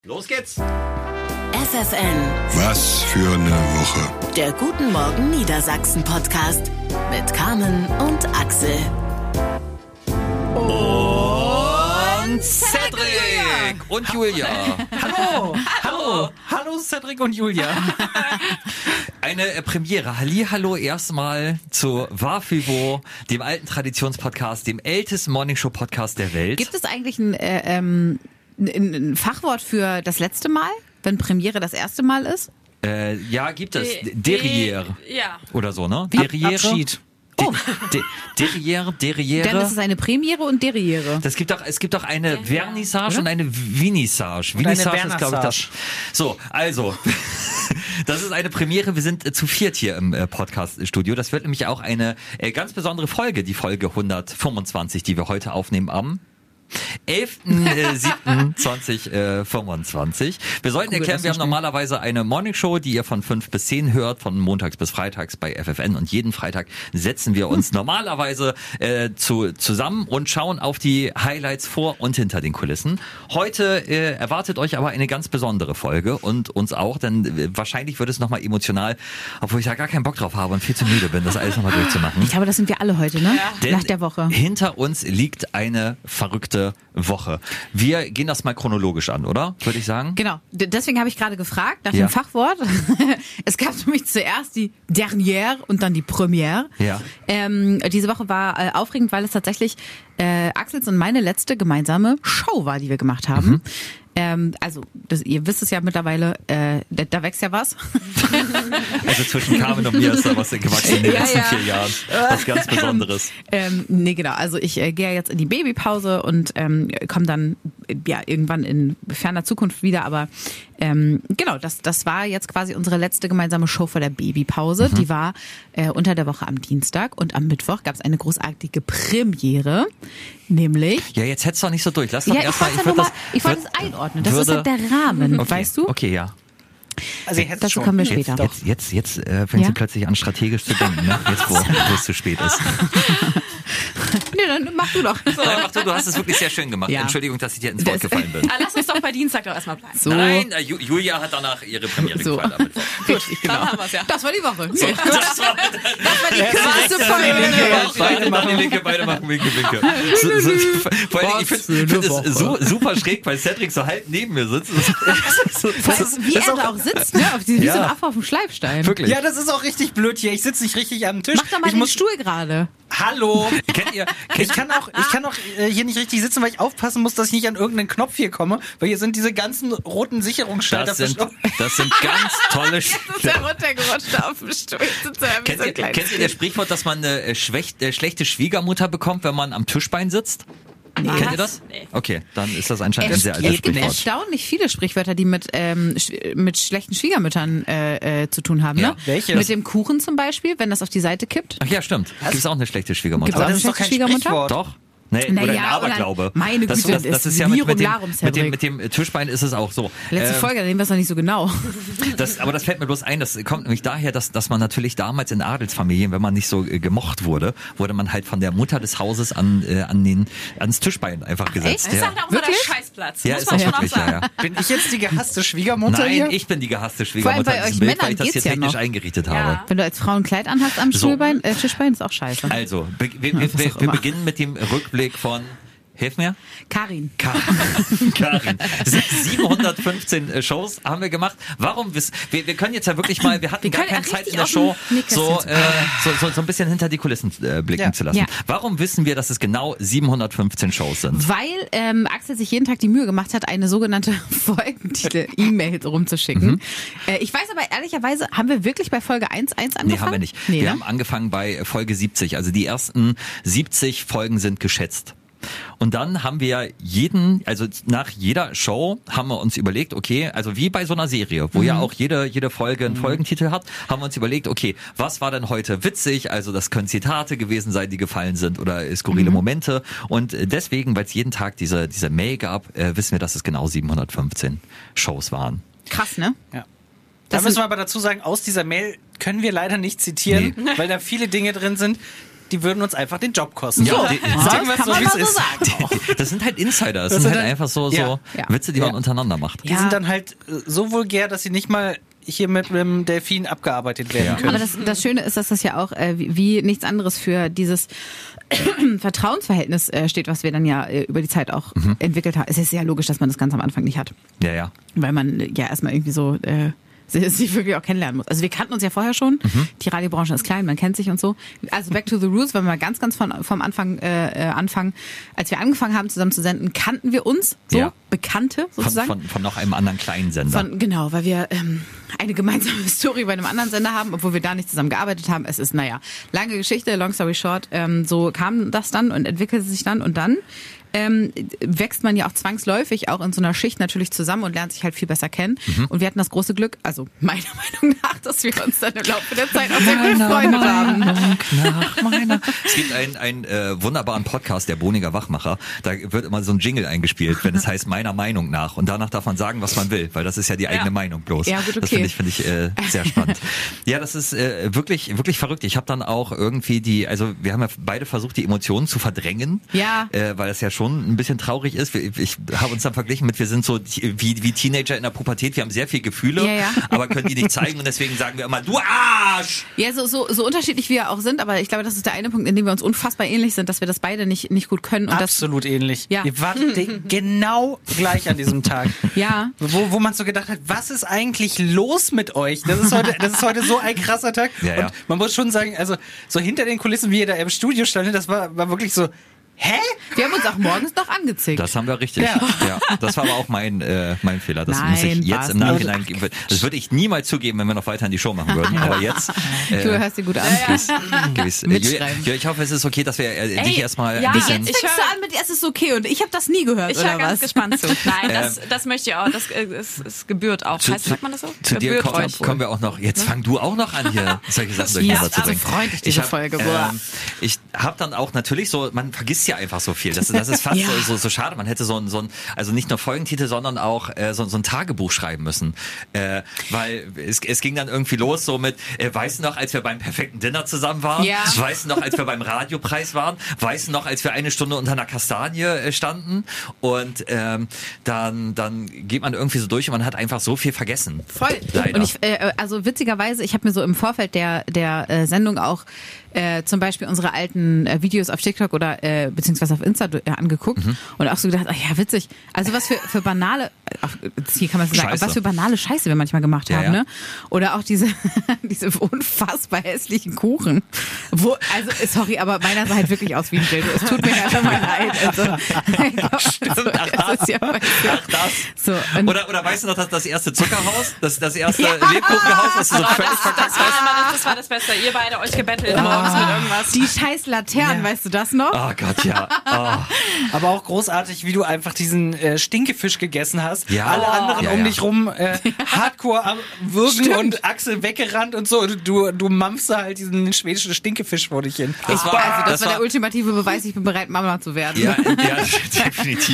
Los geht's! FFN. Was für eine Woche. Der Guten Morgen Niedersachsen Podcast mit Carmen und Axel. Und Cedric und Julia. Hallo Cedric und Julia. Eine Premiere. Hallihallo erstmal zu Wafivo, dem alten Traditionspodcast, dem ältesten Morningshow-Podcast der Welt. Gibt es eigentlich ein Fachwort für das letzte Mal, wenn Premiere das erste Mal ist? Ja, gibt es. Derrière. Ja. Oder so, ne? Derrière. Abschied. Derrière. Dann ist es eine Premiere und Derrière. Es gibt auch eine Vernissage und eine Vinissage. Vinissage ist, glaube ich, das. So, also, das ist eine Premiere. Wir sind zu viert hier im Podcast-Studio. Das wird nämlich auch eine ganz besondere Folge, die Folge 125, die wir heute aufnehmen am 11.07.2025. Wir sollten erklären, wir haben normalerweise eine Morningshow, die ihr von 5 bis 10 hört, von montags bis freitags bei FFN, und jeden Freitag setzen wir uns normalerweise zusammen und schauen auf die Highlights vor und hinter den Kulissen. Heute erwartet euch aber eine ganz besondere Folge und uns auch, denn wahrscheinlich wird es nochmal emotional, obwohl ich da gar keinen Bock drauf habe und viel zu müde bin, das alles nochmal durchzumachen. Ich glaube, das sind wir alle heute, ne? Denn nach der Woche. Hinter uns liegt eine verrückte Woche. Wir gehen das mal chronologisch an, oder? Würde ich sagen. Genau. Deswegen habe ich gerade gefragt nach dem Fachwort. Es gab nämlich zuerst die Dernière und dann die Première. Ja. Diese Woche war aufregend, weil es tatsächlich Axels und meine letzte gemeinsame Show war, die wir gemacht haben. Also, ihr wisst es ja mittlerweile, da wächst ja was. Also zwischen Carmen und mir ist da was gewachsen in den letzten 4 Jahren. Was ganz Besonderes. Nee, genau. Also ich gehe jetzt in die Babypause und komme dann irgendwann in ferner Zukunft wieder. Aber genau, das war jetzt quasi unsere letzte gemeinsame Show vor der Babypause. Die war unter der Woche am Dienstag, und am Mittwoch gab es eine großartige Premiere, nämlich... Ja, jetzt hättest du doch nicht so durch. Lass doch erstmal... Ich wollte es einordnen. Das ist halt der Rahmen, weißt du? Okay, ja. Also dazu kommen wir später. Jetzt fängt sie plötzlich an, strategisch zu denken, ne? Jetzt, wo es zu spät ist. Nee, dann mach du doch. So. Nein, mach du hast es wirklich sehr schön gemacht. Ja. Entschuldigung, dass ich dir ins Wort gefallen bin. Lass uns doch bei Dienstag doch erstmal bleiben. So. Nein, Julia hat danach ihre Premiere gefeiert. Gut, Dann haben wir es ja. Das war die Woche. So, das war die kürzeste Folge. Beide machen Winke. Vor allem, ich finde es super schräg, weil Cedric so halb neben mir sitzt. Wie er da auch sitzt, ne? Wie so ein Affe auf dem Schleifstein. Wirklich. Ja, das ist auch richtig blöd hier. Ich sitze nicht richtig am Tisch. Mach doch mal den Stuhl gerade. Hallo. Kennt ihr? Ich kann auch hier nicht richtig sitzen, weil ich aufpassen muss, dass ich nicht an irgendeinen Knopf hier komme, weil hier sind diese ganzen roten Sicherungsschalter. Das sind ganz tolle Das ist ja runtergerutscht auf dem Stuhl. Kennt ihr das Sprichwort, dass man eine schlechte Schwiegermutter bekommt, wenn man am Tischbein sitzt? Nee. Kennt ihr das? Nee. Okay, dann ist das anscheinend ein sehr altes Es gibt Sprichwort. erstaunlich viele Sprichwörter, die mit schlechten Schwiegermüttern zu tun haben. Ja. Ne? Welche? Mit dem Kuchen zum Beispiel, wenn das auf die Seite kippt. Ach ja, stimmt. Gibt es auch eine schlechte Schwiegermutter? Gibt's auch Aber eine das ist doch schlechte kein Schwiegermutter? Sprichwort. Doch. Nee, Naja, oder ein Aberglaube. meine Güte, das ist ja mit dem Tischbein ist es auch so. Letzte Folge, da sehen wir es noch nicht so genau. Aber das fällt mir bloß ein, das kommt nämlich daher, dass man natürlich damals in Adelsfamilien, wenn man nicht so gemocht wurde man halt von der Mutter des Hauses ans Tischbein einfach gesetzt. Das ist halt auch immer der Scheißplatz. Ja, muss ist man auch schon auch wirklich, sagen. ja. Bin ich jetzt die gehasste Schwiegermutter Nein, hier? ich bin die gehasste Schwiegermutter Vor allem bei in diesem euch Bild, weil ich das Männern hier geht's ja technisch noch. eingerichtet Ja. habe. Wenn du als Frau ein Kleid anhast am So. Tischbein ist auch scheiße. Also, wir beginnen mit dem Rückblick von... Hilf mir. Karin. 715 Shows haben wir gemacht. Warum wir können jetzt ja wirklich mal, wir hatten gar keine Zeit in der Show, so ein bisschen hinter die Kulissen blicken zu lassen. Ja. Warum wissen wir, dass es genau 715 Shows sind? Weil Axel sich jeden Tag die Mühe gemacht hat, eine sogenannte Folgentitel-E-Mail rumzuschicken. Ich weiß aber ehrlicherweise, haben wir wirklich bei Folge 1 angefangen? Nee, haben wir nicht. Nee, wir ne? haben angefangen bei Folge 70. Also die ersten 70 Folgen sind geschätzt. Und dann haben wir also nach jeder Show haben wir uns überlegt, okay, also wie bei so einer Serie, wo ja auch jede Folge einen Folgentitel hat, haben wir uns überlegt, okay, was war denn heute witzig? Also das können Zitate gewesen sein, die gefallen sind, oder skurrile Momente. Und deswegen, weil es jeden Tag diese Mail gab, wissen wir, dass es genau 715 Shows waren. Krass, ne? Ja. Da müssen wir aber dazu sagen, aus dieser Mail können wir leider nicht zitieren, weil da viele Dinge drin sind, die würden uns einfach den Job kosten. Ja, so, die- sagen wir es kann so, man wie mal es so ist. sagen. Das sind halt Insider. Das Das sind sind halt halt- einfach so Ja. Witze, die man Ja. untereinander macht. Die sind dann halt so vulgär, dass sie nicht mal hier mit einem Delfin abgearbeitet werden können. Aber das Schöne ist, dass das ja auch wie nichts anderes für dieses Vertrauensverhältnis steht, was wir dann ja über die Zeit auch entwickelt haben. Es ist ja logisch, dass man das ganz am Anfang nicht hat. Ja, ja. Weil man ja erstmal irgendwie so sich wirklich auch kennenlernen muss. Also wir kannten uns ja vorher schon. Die Radiobranche ist klein, man kennt sich und so. Also back to the roots, wenn wir mal ganz vom Anfang anfangen. Als wir angefangen haben, zusammen zu senden, kannten wir uns, so Ja. Bekannte sozusagen. Von noch einem anderen kleinen Sender. Genau, weil wir eine gemeinsame Story bei einem anderen Sender haben, obwohl wir da nicht zusammen gearbeitet haben. Es ist, lange Geschichte, long story short. So kam das dann und entwickelte sich dann und dann wächst man ja auch zwangsläufig auch in so einer Schicht natürlich zusammen und lernt sich halt viel besser kennen. Und wir hatten das große Glück, also meiner Meinung nach, dass wir uns dann im Laufe der Zeit auch sehr gut befreundet haben. Es gibt einen wunderbaren Podcast, der Bohniger Wachmacher. Da wird immer so ein Jingle eingespielt, wenn es heißt meiner Meinung nach. Und danach darf man sagen, was man will, weil das ist ja die eigene Meinung bloß. Ja, gut, okay. Das finde ich sehr spannend. Ja, das ist wirklich verrückt. Ich habe dann auch irgendwie wir haben ja beide versucht, die Emotionen zu verdrängen. Ja. Weil das ja schon ein bisschen traurig ist. Ich habe uns dann verglichen wir sind so wie Teenager in der Pubertät. Wir haben sehr viel Gefühle, Ja. aber können die nicht zeigen und deswegen sagen wir immer, du Arsch! Ja, so unterschiedlich wir auch sind, aber ich glaube, das ist der eine Punkt, in dem wir uns unfassbar ähnlich sind, dass wir das beide nicht gut können. Und Absolut ähnlich. Ja. Ihr wart genau gleich an diesem Tag. Ja. Wo man so gedacht hat, was ist eigentlich los mit euch? Das ist heute so ein krasser Tag. Ja, ja. Und man muss schon sagen, also so hinter den Kulissen, wie ihr da im Studio standet, das war wirklich so, hä? Wir haben uns auch morgens noch angezickt. Das haben wir richtig. Ja. Ja, das war aber auch mein Fehler. Das Nein, muss ich jetzt war's im Nachhinein geben. Das würde ich niemals zugeben, wenn wir noch weiter in die Show machen würden. Aber jetzt Du hörst dir gut an. gewiss. Mitschreiben. Ich hoffe, es ist okay, dass wir dich erstmal ja, ein bisschen... Jetzt fängst du an mit, es ist okay und ich habe das nie gehört, Ich oder war ganz was? gespannt zu. Nein, das möchte ich auch. Es gebührt auch. Sagt man das so? Zu dir Gebührt euch. kommen wir auch noch. Jetzt fang du auch noch an, hier solche Sachen durcheinander zu bringen. freundlich, diese Folge. Boah. Ich habe dann auch natürlich so, man vergisst ja einfach so viel. Das ist fast Ja. so schade. Man hätte also nicht nur Folgentitel, sondern auch so ein Tagebuch schreiben müssen. Weil es ging dann irgendwie los so mit, weißt du noch, als wir beim perfekten Dinner zusammen waren? Ja. Weißt du noch, als wir beim Radiopreis waren? Weißt du noch, als wir eine Stunde unter einer Kastanie standen? Und dann geht man irgendwie so durch und man hat einfach so viel vergessen. Voll. Leider. Und also witzigerweise, ich habe mir so im Vorfeld der Sendung auch zum Beispiel unsere alten Videos auf TikTok oder beziehungsweise auf Insta angeguckt und auch so gedacht, ach ja, witzig. Also was für banale, hier kann man so sagen, Scheiße. was für banale Scheiße wir manchmal gemacht Ja, haben, ja. ne? Oder auch diese unfassbar hässlichen Kuchen. Sorry, aber meiner sah halt wirklich aus wie ein Dildo. Es tut mir einfach mal leid. Also, Ach, das ist ja das. so. Und Oder weißt du noch, dass das erste Zuckerhaus, das erste Lebkuchenhaus, das du so völlig verkackt hast? Das war das Beste. Ihr beide euch gebettelt morgens mit irgendwas. die scheiß Laternen, weißt du das noch? Oh Gott, ja. Oh. Aber auch großartig, wie du einfach diesen Stinkefisch gegessen hast. Ja. Alle anderen Ja, um ja. dich rum hardcore am Würgen und Axel weggerannt und so. Und du mampfst da halt diesen schwedischen Stinkefisch vor dich hin. Das war, Das war der ultimative Beweis, ich bin bereit, Mama zu werden. ja, definitiv.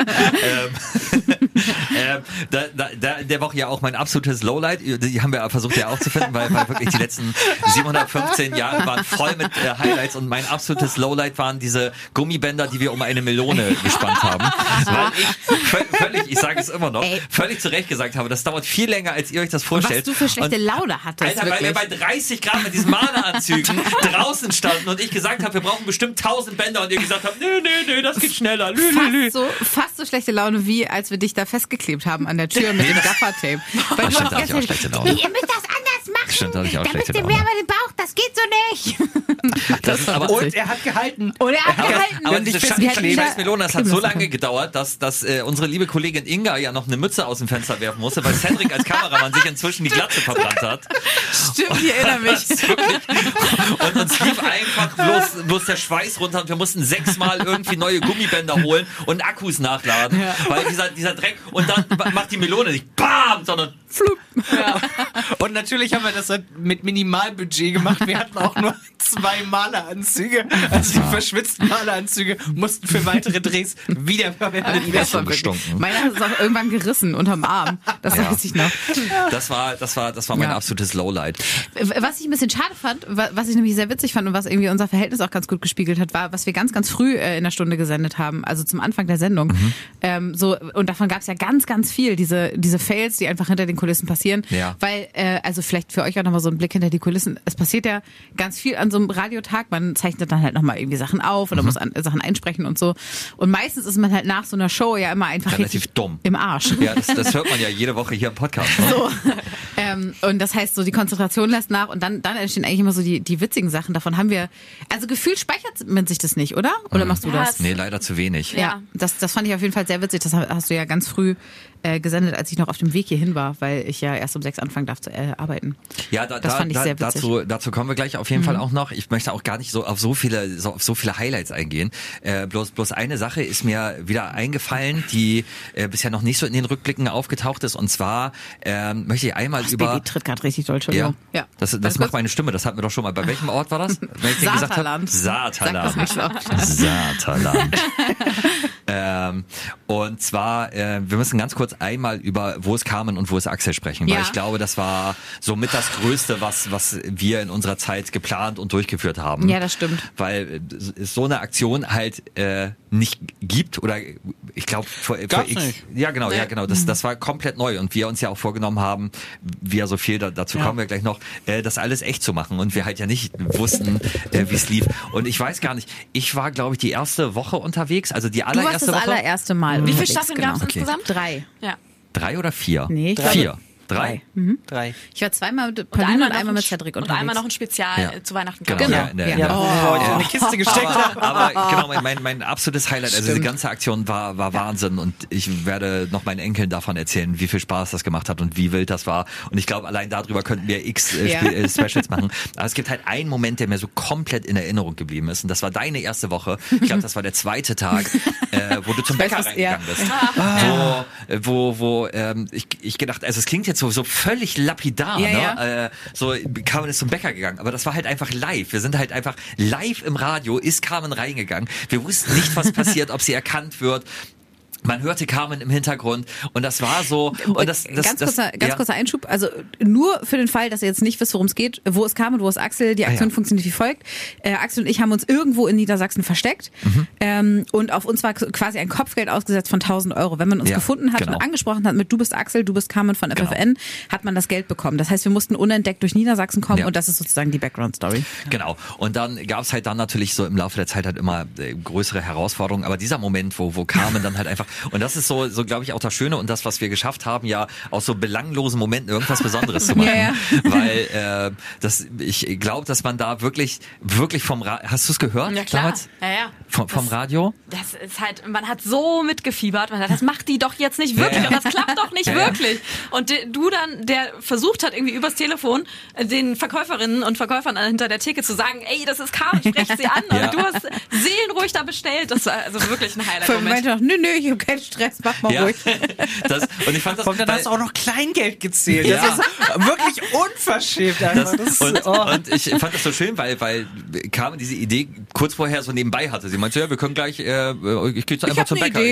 Der Woche ja auch mein absolutes Lowlight. Die haben wir versucht ja auch zu finden, weil wirklich die letzten 715 Jahre waren voll mit Highlights und mein absolutes Lowlight waren diese Gummibänder, die wir um eine Melone gespannt haben. Weil ich völlig, ich sage es immer noch, völlig zu Recht gesagt habe, das dauert viel länger, als ihr euch das vorstellt. Was du für schlechte Laune hattest, Alter, weil wir wirklich. bei 30 Grad mit diesen Maneranzügen draußen standen und ich gesagt habe, wir brauchen bestimmt 1000 Bänder und ihr gesagt habt, nö, das geht schneller. Fast so schlechte Laune, wie als wir dich da festgeklebt haben an der Tür mit dem Gaffertape. Weil stimmt, da hatte ich auch schlechte Laune. Ihr müsst das anders machen. Stimmt, da hatte ich auch damit schlechte ihr Laune. mehr über den Bauch, das geht so nicht. Das war Und er hat gehalten. Und er hat gehalten. Aber Und diese ich finde, wir hätten wieder scheiß Melone, das hat kleben so lassen lange können. gedauert, dass unsere liebe Kollegin Inga ja noch eine Mütze aus dem Fenster werfen musste, weil Cedric als Kameramann sich inzwischen die Glatze verbrannt hat. Stimmt, ich erinnere mich. Und uns lief einfach bloß der Schweiß runter und wir mussten 6-mal irgendwie neue Gummibänder holen und Akkus nachladen, weil dieser Dreck und dann macht die Melone nicht BAM, sondern Flup. Und natürlich haben wir das mit Minimalbudget gemacht. Wir hatten auch nur 2 Maleranzüge. Also die verschwitzten Maleranzüge mussten für weitere Drehs wiederverwendet werden. Schon gestunken. Meiner ist auch irgendwann gerissen unterm Arm. Das weiß ich noch. Das war mein absolutes Lowlight. Was ich ein bisschen schade fand, was ich nämlich sehr witzig fand und was irgendwie unser Verhältnis auch ganz gut gespiegelt hat, war, was wir ganz, ganz früh in der Stunde gesendet haben, also zum Anfang der Sendung. Und davon gab es ja ganz, ganz viel, diese Fails, die einfach hinter den Kulissen passieren. Ja. Weil, also vielleicht für euch auch nochmal so ein Blick hinter die Kulissen, es passiert ja ganz viel an so einem Radiotag, man zeichnet dann halt nochmal irgendwie Sachen auf oder muss Sachen einsprechen und so. Und meistens ist man halt nach so einer Show ja immer einfach relativ dumm im Arsch. Ja, das hört man ja jede Woche hier im Podcast. Ne? So. Und das heißt, so die Konzentration lässt nach und dann entstehen eigentlich immer so die witzigen Sachen. Davon haben wir, also gefühlt speichert man sich das nicht, oder? Oder machst du das? Nee, leider zu wenig. Ja, das fand ich auf jeden Fall sehr witzig. Das hast du ja ganz früh gesendet, als ich noch auf dem Weg hierhin war, weil ich ja erst um 6 anfangen darf zu arbeiten. Ja, das fand ich sehr witzig. Dazu kommen wir gleich auf jeden Fall auch noch. Ich möchte auch gar nicht so auf so viele Highlights eingehen. Bloß eine Sache ist mir wieder eingefallen, die bisher noch nicht so in den Rückblicken aufgetaucht ist. Und zwar möchte ich einmal das Baby tritt gerade richtig doll, Entschuldigung. Ja. Das macht meine Stimme. Das hatten wir doch schon mal. Bei welchem Ort war das? Saterland. Saterland. Und zwar, wir müssen ganz kurz einmal über Wo ist Carmen und Wo ist Axel sprechen, weil ich glaube, das war somit das Größte, was wir in unserer Zeit geplant und durchgeführt haben. Ja, das stimmt. Weil es so eine Aktion halt nicht gibt oder ich glaube vor X. Ja, genau. Das war komplett neu und wir uns ja auch vorgenommen haben, wie ja so viel, dazu kommen wir gleich noch, das alles echt zu machen und wir halt ja nicht wussten, wie es lief. Und ich weiß gar nicht, ich war, glaube ich, die erste Woche unterwegs, also die allererste Woche. Du warst das allererste Mal. Wie viele Staffeln gab es insgesamt? 3. Ja. 3 oder 4? Nee, ich glaube 4. 3. 3. Ich war zweimal mit Pauline und einmal mit Cedric unterwegs. Und einmal noch ein Spezial zu Weihnachten. Genau. Genau. In eine Kiste gesteckt haben. Aber genau, mein absolutes Highlight, also die ganze Aktion war Wahnsinn und ich werde noch meinen Enkeln davon erzählen, wie viel Spaß das gemacht hat und wie wild das war. Und ich glaube, allein darüber könnten wir Specials machen. Aber es gibt halt einen Moment, der mir so komplett in Erinnerung geblieben ist und das war deine erste Woche. Ich glaube, das war der 2. Tag, wo du zum Bäcker reingegangen bist. Wo ich gedacht, also es klingt jetzt so völlig lapidar, ne? So Carmen ist zum Bäcker gegangen, aber das war halt einfach live. Wir sind halt einfach live im Radio, ist Carmen reingegangen. Wir wussten nicht, was passiert, ob sie erkannt wird. Man hörte Carmen im Hintergrund und das war so. Und ganz kurzer Einschub. Also nur für den Fall, dass ihr jetzt nicht wisst, worum es geht. Wo ist Carmen, wo ist Axel? Die Aktion funktioniert wie folgt. Axel und ich haben uns irgendwo in Niedersachsen versteckt und auf uns war quasi ein Kopfgeld ausgesetzt von 1.000 €. Wenn man uns gefunden hat und angesprochen hat mit Du bist Axel, du bist Carmen von FFN, hat man das Geld bekommen. Das heißt, wir mussten unentdeckt durch Niedersachsen kommen und das ist sozusagen die Background-Story. Genau. Und dann gab es halt dann natürlich so im Laufe der Zeit halt immer größere Herausforderungen. Aber dieser Moment, wo Carmen dann halt einfach und das ist so glaube ich auch das Schöne und das, was wir geschafft haben, ja aus so belanglosen Momenten irgendwas Besonderes zu machen. Weil ich glaube, dass man da wirklich vom Radio, hast du es gehört? Ja, klar. Damals? Ja. Vom Radio? Das ist halt, man hat so mitgefiebert, man hat, das macht die doch jetzt nicht wirklich und das klappt doch nicht wirklich. Und du dann, der versucht hat, irgendwie übers Telefon den Verkäuferinnen und Verkäufern hinter der Theke zu sagen, ey, das ist Carmen, sprecht sie an. Und du hast seelenruhig da bestellt. Das war also wirklich ein Highlight-Moment. Ich meinte noch, nö, ich habe keinen Stress, mach mal ruhig. Und ich fand das, und dann hast du auch noch Kleingeld gezählt. Das ist wirklich unverschämt. Und ich fand das so schön, weil Carmen diese Idee kurz vorher so nebenbei hatte. Sie meinte, ja, wir können gleich, ich gehe jetzt einfach zum Bäcker.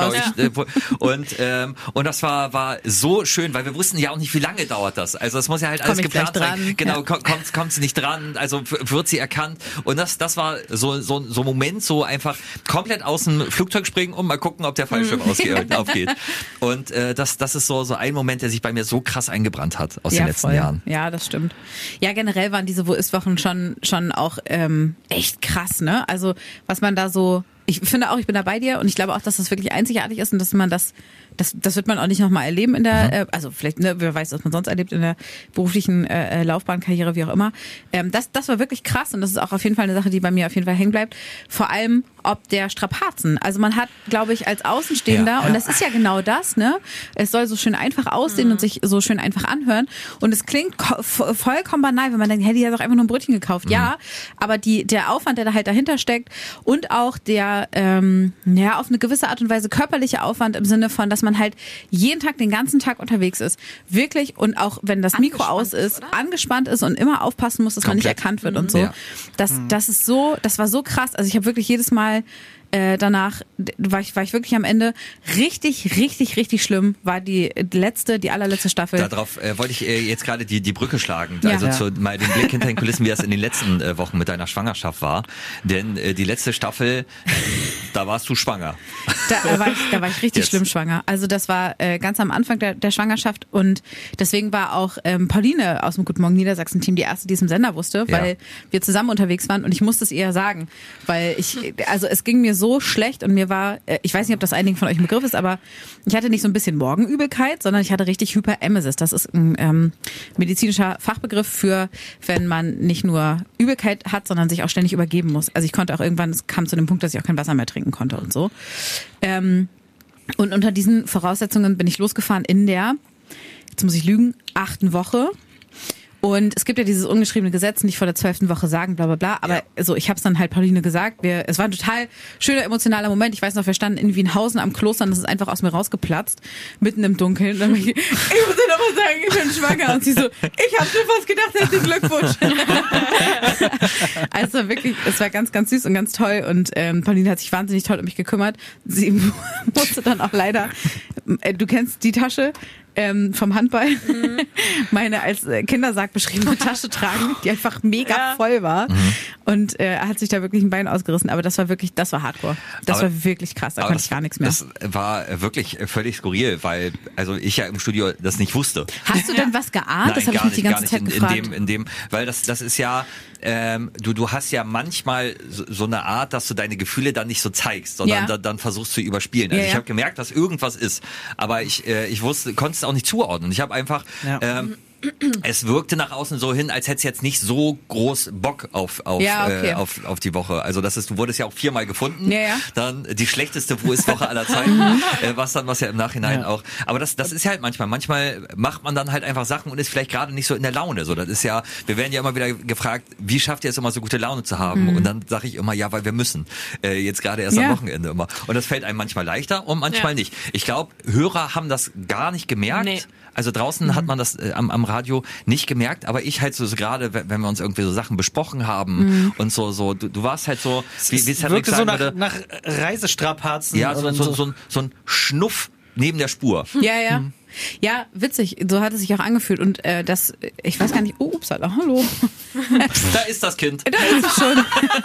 Und das war so schön, weil wir wussten ja auch nicht, wie lange dauert das. Also es muss ja halt alles geplant sein. Genau, kommt sie nicht dran, also wird sie erkannt. Und das war so ein Moment, so einfach komplett aus dem Flugzeug springen und mal gucken, ob der Fallschirm aufgeht. Und das ist so ein Moment, der sich bei mir so krass eingebrannt hat aus den letzten Jahren. Ja, das stimmt. Ja, generell waren diese Wo-Ist-Wochen schon auch echt krass, ne? Also was man da so, ich finde auch, ich bin da bei dir und ich glaube auch, dass das wirklich einzigartig ist und dass man das wird man auch nicht nochmal erleben in der, also vielleicht, ne, wer weiß, was man sonst erlebt in der beruflichen Laufbahn, Karriere, wie auch immer. Das war wirklich krass und das ist auch auf jeden Fall eine Sache, die bei mir auf jeden Fall hängen bleibt. Vor allem ob der Strapazen. Also man hat, glaube ich, als Außenstehender, und das ist ja genau das, ne? Es soll so schön einfach aussehen und sich so schön einfach anhören. Und es klingt vollkommen banal, wenn man denkt, hey, die hat doch einfach nur ein Brötchen gekauft. Ja, aber der Aufwand, der da halt dahinter steckt und auch der, auf eine gewisse Art und Weise körperliche Aufwand im Sinne von, dass man man halt jeden Tag, den ganzen Tag unterwegs ist. Wirklich, und auch wenn das Mikro aus ist, oder? angespannt ist und immer aufpassen muss, dass man nicht erkannt wird und so. Ja. Das war so krass. Also ich habe wirklich jedes Mal danach war ich wirklich am Ende. Richtig schlimm war die allerletzte Staffel. Darauf wollte ich jetzt gerade die Brücke schlagen. Ja. Also mal den Blick hinter den Kulissen, wie das in den letzten Wochen mit deiner Schwangerschaft war. Denn die letzte Staffel, da warst du schwanger. Da war ich richtig schlimm schwanger. Also das war ganz am Anfang der Schwangerschaft und deswegen war auch Pauline aus dem Guten Morgen Niedersachsen-Team die erste, die es im Sender wusste, weil wir zusammen unterwegs waren und ich musste es ihr sagen, weil es ging mir so schlecht und mir war, ich weiß nicht, ob das einigen von euch ein Begriff ist, aber ich hatte nicht so ein bisschen Morgenübelkeit, sondern ich hatte richtig Hyperemesis. Das ist ein medizinischer Fachbegriff für, wenn man nicht nur Übelkeit hat, sondern sich auch ständig übergeben muss. Also ich konnte auch irgendwann, es kam zu dem Punkt, dass ich auch kein Wasser mehr trinken konnte und so. Und unter diesen Voraussetzungen bin ich losgefahren in der, jetzt muss ich lügen, 8. Woche. Und es gibt ja dieses ungeschriebene Gesetz, nicht vor der 12. Woche sagen, bla bla bla. Aber so, ich habe es dann halt Pauline gesagt. Es war ein total schöner, emotionaler Moment. Ich weiß noch, wir standen in Wienhausen am Kloster und das ist einfach aus mir rausgeplatzt, mitten im Dunkeln. Und dann ich muss dir doch mal sagen, ich bin schwanger. Und sie so, ich habe schon fast gedacht, herzlichen Glückwunsch. Also wirklich, es war ganz, ganz süß und ganz toll. Und Pauline hat sich wahnsinnig toll um mich gekümmert. Sie musste dann auch leider, du kennst die Tasche, vom Handball, meine als Kindersack beschriebene Tasche tragen, die einfach mega voll war. Und er hat sich da wirklich ein Bein ausgerissen. Aber das war Hardcore. Das war wirklich krass, da konnte ich gar nichts mehr. Das war wirklich völlig skurril, weil also ich ja im Studio das nicht wusste. Hast du denn was geahnt? Das habe ich mich die ganze Zeit gefragt. Weil das ist ja, du hast ja manchmal so eine Art, dass du deine Gefühle dann nicht so zeigst, sondern dann versuchst zu überspielen. Also ich habe gemerkt, dass irgendwas ist, aber ich konnte es auch nicht zuordnen. Ich habe einfach es wirkte nach außen so hin, als hätte es jetzt nicht so groß Bock auf die Woche. Also du wurdest ja auch 4-mal gefunden. Ja. Dann die schlechteste Woche aller Zeiten, was ja im Nachhinein auch. Aber das ist ja halt manchmal macht man dann halt einfach Sachen und ist vielleicht gerade nicht so in der Laune. So, das ist ja, wir werden ja immer wieder gefragt, wie schafft ihr es immer so gute Laune zu haben? Und dann sage ich immer, ja, weil wir müssen. Jetzt gerade erst am Wochenende immer. Und das fällt einem manchmal leichter und manchmal nicht. Ich glaube, Hörer haben das gar nicht gemerkt. Nee. Also draußen hat man das am Radio nicht gemerkt, aber ich halt so gerade, wenn wir uns irgendwie so Sachen besprochen haben und so, du warst halt so, wie es wirkte so nach Reisestrapazen. Ja, so ein Schnuff neben der Spur. Ja. Ja, witzig. So hat es sich auch angefühlt. Und ich weiß gar nicht, upsala, hallo. Da ist das Kind. Da ist es schon.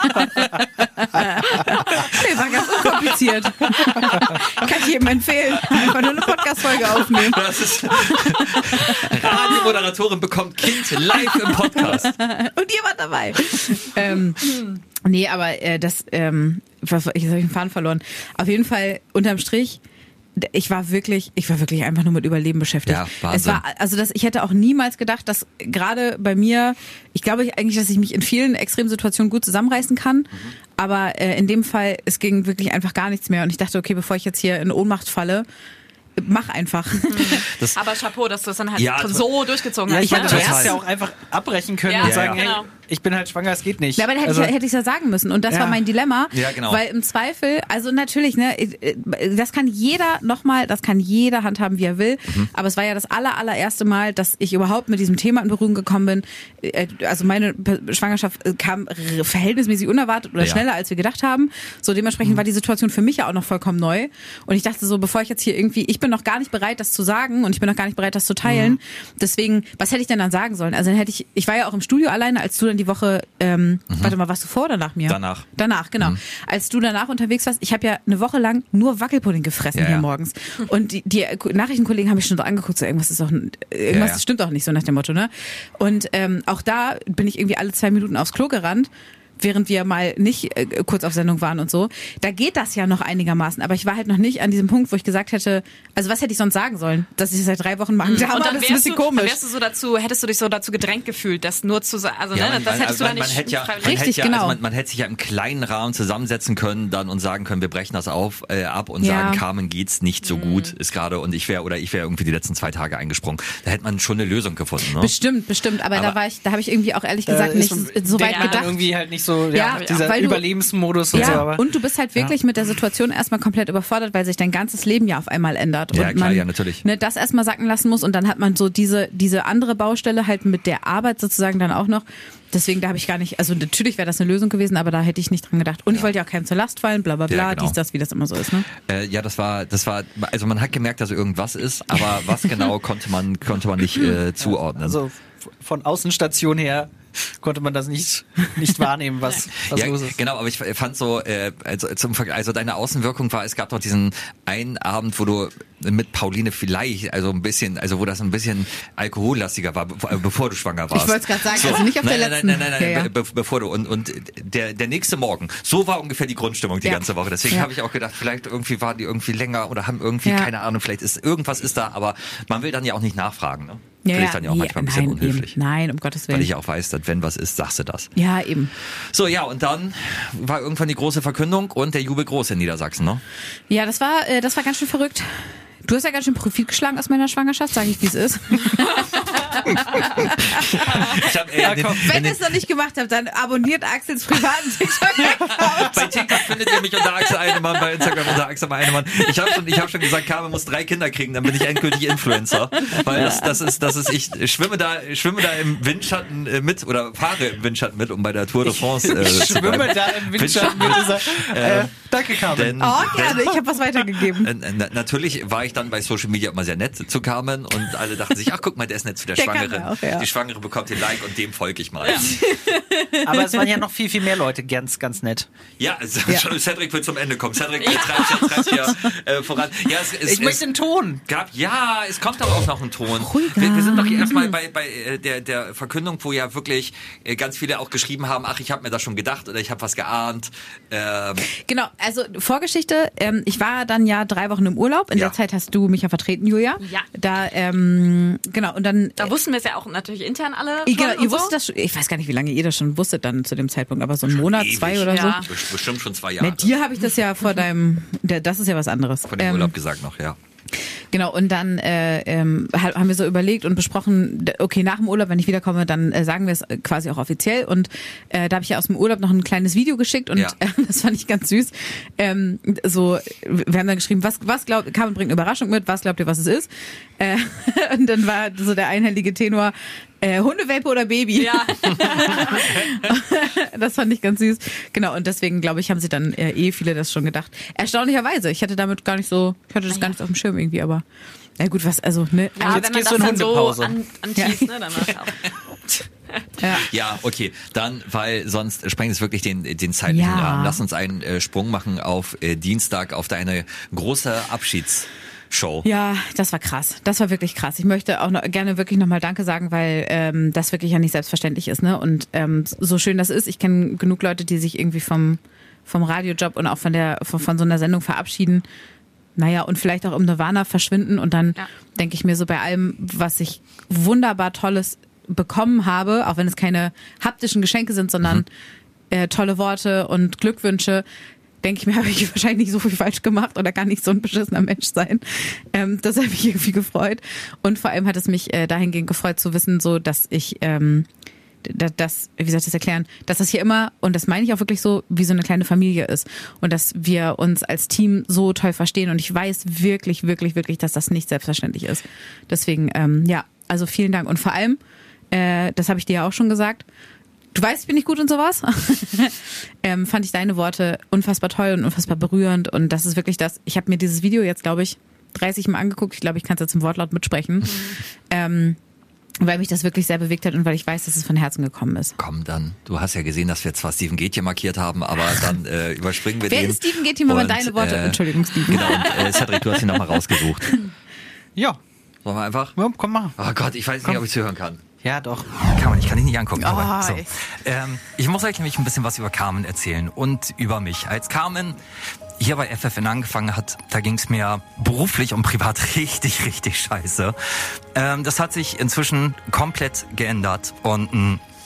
Nee, war ganz unkompliziert. Kann ich jedem empfehlen. Einfach nur eine Podcast-Folge aufnehmen. Das ist Radiomoderatorin bekommt Kind live im Podcast. Und ihr wart dabei. Nee, aber ich habe den Faden verloren. Auf jeden Fall, unterm Strich, ich war wirklich einfach nur mit Überleben beschäftigt. Ja, Wahnsinn. Ich hätte auch niemals gedacht, dass gerade bei mir, ich glaube eigentlich, dass ich mich in vielen Extremsituationen gut zusammenreißen kann, aber in dem Fall, es ging wirklich einfach gar nichts mehr und ich dachte, okay, bevor ich jetzt hier in Ohnmacht falle, mach einfach. Aber Chapeau, dass du es dann halt so durchgezogen hast. Ich meine, du hättest ja auch einfach abbrechen können und sagen, hey, ich bin halt schwanger, es geht nicht. Ja, aber dann hätte ich ja sagen müssen. Und das war mein Dilemma. Ja, genau. Weil im Zweifel, also natürlich, ne, das kann jeder handhaben, wie er will. Aber es war ja das allererste Mal, dass ich überhaupt mit diesem Thema in Berührung gekommen bin. Also meine Schwangerschaft kam verhältnismäßig unerwartet oder schneller, als wir gedacht haben. So dementsprechend war die Situation für mich ja auch noch vollkommen neu. Und ich dachte so, bevor ich jetzt hier irgendwie, ich bin noch gar nicht bereit, das zu sagen und ich bin noch gar nicht bereit, das zu teilen. Deswegen, was hätte ich denn dann sagen sollen? Also dann ich war ja auch im Studio alleine, als du dann die Woche, warte mal, warst du vor oder nach mir? Danach, genau. Als du danach unterwegs warst, ich habe ja eine Woche lang nur Wackelpudding gefressen hier morgens. Und die Nachrichtenkollegen haben mich schon so angeguckt, so irgendwas stimmt auch nicht, so nach dem Motto, ne? Und auch da bin ich irgendwie alle 2 Minuten aufs Klo gerannt, während wir mal nicht kurz auf Sendung waren und so. Da geht das ja noch einigermaßen. Aber ich war halt noch nicht an diesem Punkt, wo ich gesagt hätte, also was hätte ich sonst sagen sollen? Dass ich seit 3 Wochen mache. Und dann das ist ein bisschen komisch. Hättest du dich so dazu gedrängt gefühlt, das nur zu sagen, also das hättest du dann nicht richtig, genau. Also man hätte sich ja im kleinen Rahmen zusammensetzen können dann und sagen können, wir brechen das ab und sagen, Carmen geht's nicht so gut, ist gerade, und ich wäre irgendwie die letzten 2 Tage eingesprungen. Da hätte man schon eine Lösung gefunden. Ne? Bestimmt. Aber da habe ich irgendwie auch ehrlich gesagt nicht so weit gedacht. Irgendwie halt nicht so Ja, dieser weil du- Überlebensmodus und so. Ja, Aber und du bist halt wirklich mit der Situation erstmal komplett überfordert, weil sich dein ganzes Leben ja auf einmal ändert. Ja, und klar, man ja, natürlich. Das erstmal sacken lassen muss und dann hat man so diese andere Baustelle halt mit der Arbeit sozusagen dann auch noch. Deswegen, da habe ich gar nicht, also natürlich wäre das eine Lösung gewesen, aber da hätte ich nicht dran gedacht. Und ich wollte ja auch keinem zur Last fallen, bla bla bla, Ja, genau. dies, das, wie das immer so ist. Ne? Ja, das war, also man hat gemerkt, dass irgendwas ist, aber was genau konnte man nicht zuordnen. also von Außenstation her konnte man das nicht wahrnehmen, was ja, los ist. genau, aber ich fand so, also deine Außenwirkung war, es gab doch diesen einen Abend, wo du mit Pauline vielleicht, also ein bisschen, also wo das ein bisschen alkohollastiger war, bevor du schwanger warst. Ich wollte es gerade sagen, also nicht auf der letzten. Nein, Ja. bevor du, und der nächste Morgen, so war ungefähr die Grundstimmung die Ja. ganze Woche. Deswegen Ja. habe ich auch gedacht, vielleicht irgendwie waren die irgendwie länger oder haben irgendwie, Ja. keine Ahnung, vielleicht ist irgendwas ist da, aber man will dann ja auch nicht nachfragen, ne? Ja, Finde ich dann ja auch manchmal ein bisschen nein, unhöflich. Eben. Nein, um Gottes Willen. Weil ich ja auch weiß, dass wenn was ist, sagst du das. Ja, eben. So, ja, und dann war irgendwann die große Verkündung und der Jubel groß in Niedersachsen, ne? Ja, das war ganz schön verrückt. Du hast ja ganz schön Profit geschlagen aus meiner Schwangerschaft, sage ich, wie es ist. Ich hab, Wenn ihr es noch nicht gemacht habt, dann abonniert Axels privaten TikTok-Account. bei TikTok findet ihr mich unter Axel Einemann, bei Instagram unter Axel Einemann. Ich hab schon gesagt, Carmen muss 3 Kinder kriegen, dann bin ich endgültig Influencer. Weil das ist, ich schwimme da im Windschatten mit oder fahre im Windschatten mit, um bei der Tour de France Ich zu bleiben. schwimme da im Windschatten mit dieser. Danke, Carmen. Denn, Oh, gerne, ich habe was weitergegeben. Natürlich war ich dann bei Social Media immer sehr nett zu Carmen und alle dachten sich, ach guck mal, der ist nett zu der Der kann Schwangeren. auch, ja. Die Schwangere bekommt den Like und dem folge ich mal. Aber es waren ja noch viel, viel mehr Leute ganz, ganz nett. Ja, Cedric will zum Ende kommen. Cedric treibt hier voran. Ja, Ich möchte einen Ton. Es kommt aber auch noch ein Ton. Ruhiger. Wir sind doch erstmal bei der Verkündung, wo ja wirklich ganz viele auch geschrieben haben, ach, ich habe mir das schon gedacht oder ich habe was geahnt. Genau, also Vorgeschichte, ich war dann ja 3 Wochen im Urlaub. In Ja. der Zeit hast du mich ja vertreten, Julia. Ja. Da, genau, und dann... Da wussten wir es ja auch natürlich intern alle. Genau, schon ihr und so. wusstet das schon, ich weiß gar nicht, wie lange ihr das schon wusstet dann zu dem Zeitpunkt, aber so einen Monat, ewig. 2 oder Ja. so. Bestimmt schon 2 Jahre. Mit dir habe ich das ja vor das ist ja was anderes. Von dem Urlaub gesagt noch, ja. Genau, und dann haben wir so überlegt und besprochen, okay, nach dem Urlaub, wenn ich wiederkomme, dann sagen wir es quasi auch offiziell. Und da habe ich ja aus dem Urlaub noch ein kleines Video geschickt und Ja. das fand ich ganz süß. Wir haben dann geschrieben, was glaubt, Carmen bringt eine Überraschung mit, was glaubt ihr, was es ist? Und dann war so der einhellige Tenor, Hundewelpe oder Baby. Ja. Das fand ich ganz süß. Genau, und deswegen, glaube ich, haben sie dann viele das schon gedacht. Erstaunlicherweise, ich hatte das gar nicht auf dem Schirm irgendwie, aber na gut, was, also, ne? Ja, jetzt wenn man gehst das du in dann so Hundepause. anteast, ne, dann war es auch. Ja. Ja, okay. Dann, weil sonst sprengt es wirklich den zeitlichen Ja. Rahmen. Lass uns einen Sprung machen auf Dienstag, auf deine große Abschiedsshow. Ja, das war krass. Das war wirklich krass. Ich möchte auch gerne wirklich nochmal Danke sagen, weil das wirklich ja nicht selbstverständlich ist. Ne? Und so schön das ist, ich kenne genug Leute, die sich irgendwie vom Radiojob und auch von so einer Sendung verabschieden. Naja, und vielleicht auch im Nirvana verschwinden. Und dann denke ich mir so bei allem, was ich wunderbar Tolles bekommen habe, auch wenn es keine haptischen Geschenke sind, sondern tolle Worte und Glückwünsche, denke ich mir, habe ich wahrscheinlich nicht so viel falsch gemacht oder kann nicht so ein beschissener Mensch sein. Das hat mich irgendwie gefreut. Und vor allem hat es mich dahingehend gefreut zu wissen, so dass ich wie soll ich das erklären, dass das hier immer, und das meine ich auch wirklich so, wie so eine kleine Familie ist und dass wir uns als Team so toll verstehen und ich weiß wirklich, wirklich, wirklich, dass das nicht selbstverständlich ist. Deswegen, also vielen Dank und vor allem, das habe ich dir ja auch schon gesagt, du weißt, ich bin nicht gut und sowas, fand ich deine Worte unfassbar toll und unfassbar berührend und das ist wirklich das, ich habe mir dieses Video jetzt, glaube ich, 30 Mal angeguckt, ich glaube, ich kann es jetzt im Wortlaut mitsprechen, weil mich das wirklich sehr bewegt hat und weil ich weiß, dass es von Herzen gekommen ist. Komm dann, du hast ja gesehen, dass wir zwar Steven Gätje markiert haben, aber dann überspringen wir Wer den. ist Steven Gätje? Mal Und, deine Worte. Entschuldigung, Steven. Genau, und Cedric, du hast ihn nochmal rausgesucht. Ja, Wollen wir einfach? ja, komm mal. Oh Gott, ich weiß nicht, ob ich zuhören kann. Ja, doch. Carmen, ich kann dich nicht angucken. Aber, so. echt? Ich muss euch nämlich ein bisschen was über Carmen erzählen und über mich. Als Carmen hier bei FFN angefangen hat, da ging es mir beruflich und privat richtig, richtig scheiße. Das hat sich inzwischen komplett geändert und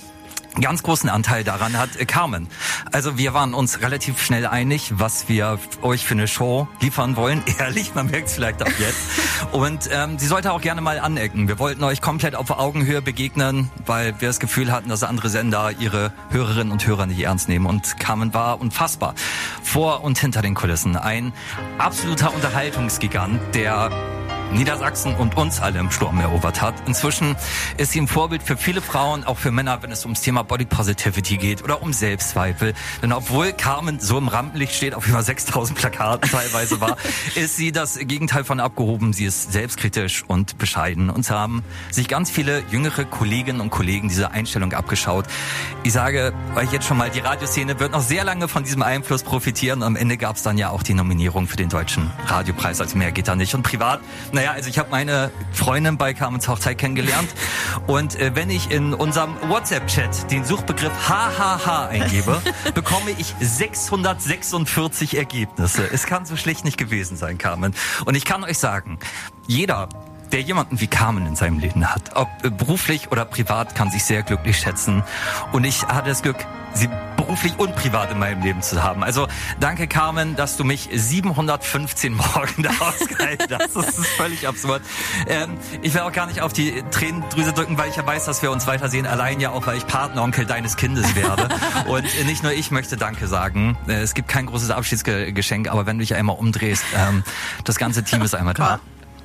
ganz großen Anteil daran hat Carmen. Also wir waren uns relativ schnell einig, was wir euch für eine Show liefern wollen. Ehrlich, man merkt es vielleicht auch jetzt. Und sie sollte auch gerne mal anecken. Wir wollten euch komplett auf Augenhöhe begegnen, weil wir das Gefühl hatten, dass andere Sender ihre Hörerinnen und Hörer nicht ernst nehmen. Und Carmen war unfassbar. Vor und hinter den Kulissen. Ein absoluter Unterhaltungsgigant, der Niedersachsen und uns alle im Sturm erobert hat. Inzwischen ist sie ein Vorbild für viele Frauen, auch für Männer, wenn es ums Thema Body Positivity geht oder um Selbstzweifel. Denn obwohl Carmen so im Rampenlicht steht, auf über 6000 Plakaten teilweise war, ist sie das Gegenteil von abgehoben. Sie ist selbstkritisch und bescheiden. Und so haben sich ganz viele jüngere Kolleginnen und Kollegen diese Einstellung abgeschaut. Ich sage euch jetzt schon mal, die Radioszene wird noch sehr lange von diesem Einfluss profitieren. Am Ende gab es dann ja auch die Nominierung für den Deutschen Radiopreis. Also mehr geht da nicht. Und privat, naja, also ich habe meine Freundin bei Carmens Hochzeit kennengelernt und wenn ich in unserem WhatsApp-Chat den Suchbegriff HHH eingebe, bekomme ich 646 Ergebnisse. Es kann so schlicht nicht gewesen sein, Carmen. Und ich kann euch sagen, jeder, der jemanden wie Carmen in seinem Leben hat, ob beruflich oder privat, kann sich sehr glücklich schätzen. Und ich hatte das Glück, sie beruflich und privat in meinem Leben zu haben. Also danke, Carmen, dass du mich 715 Morgen da ausgehalten hast. Das ist völlig absurd. Ich will auch gar nicht auf die Tränendrüse drücken, weil ich ja weiß, dass wir uns weitersehen. Allein ja auch, weil ich Patenonkel deines Kindes werde. Und nicht nur ich möchte Danke sagen. Es gibt kein großes Abschiedsgeschenk, aber wenn du dich einmal umdrehst, das ganze Team ist einmal da.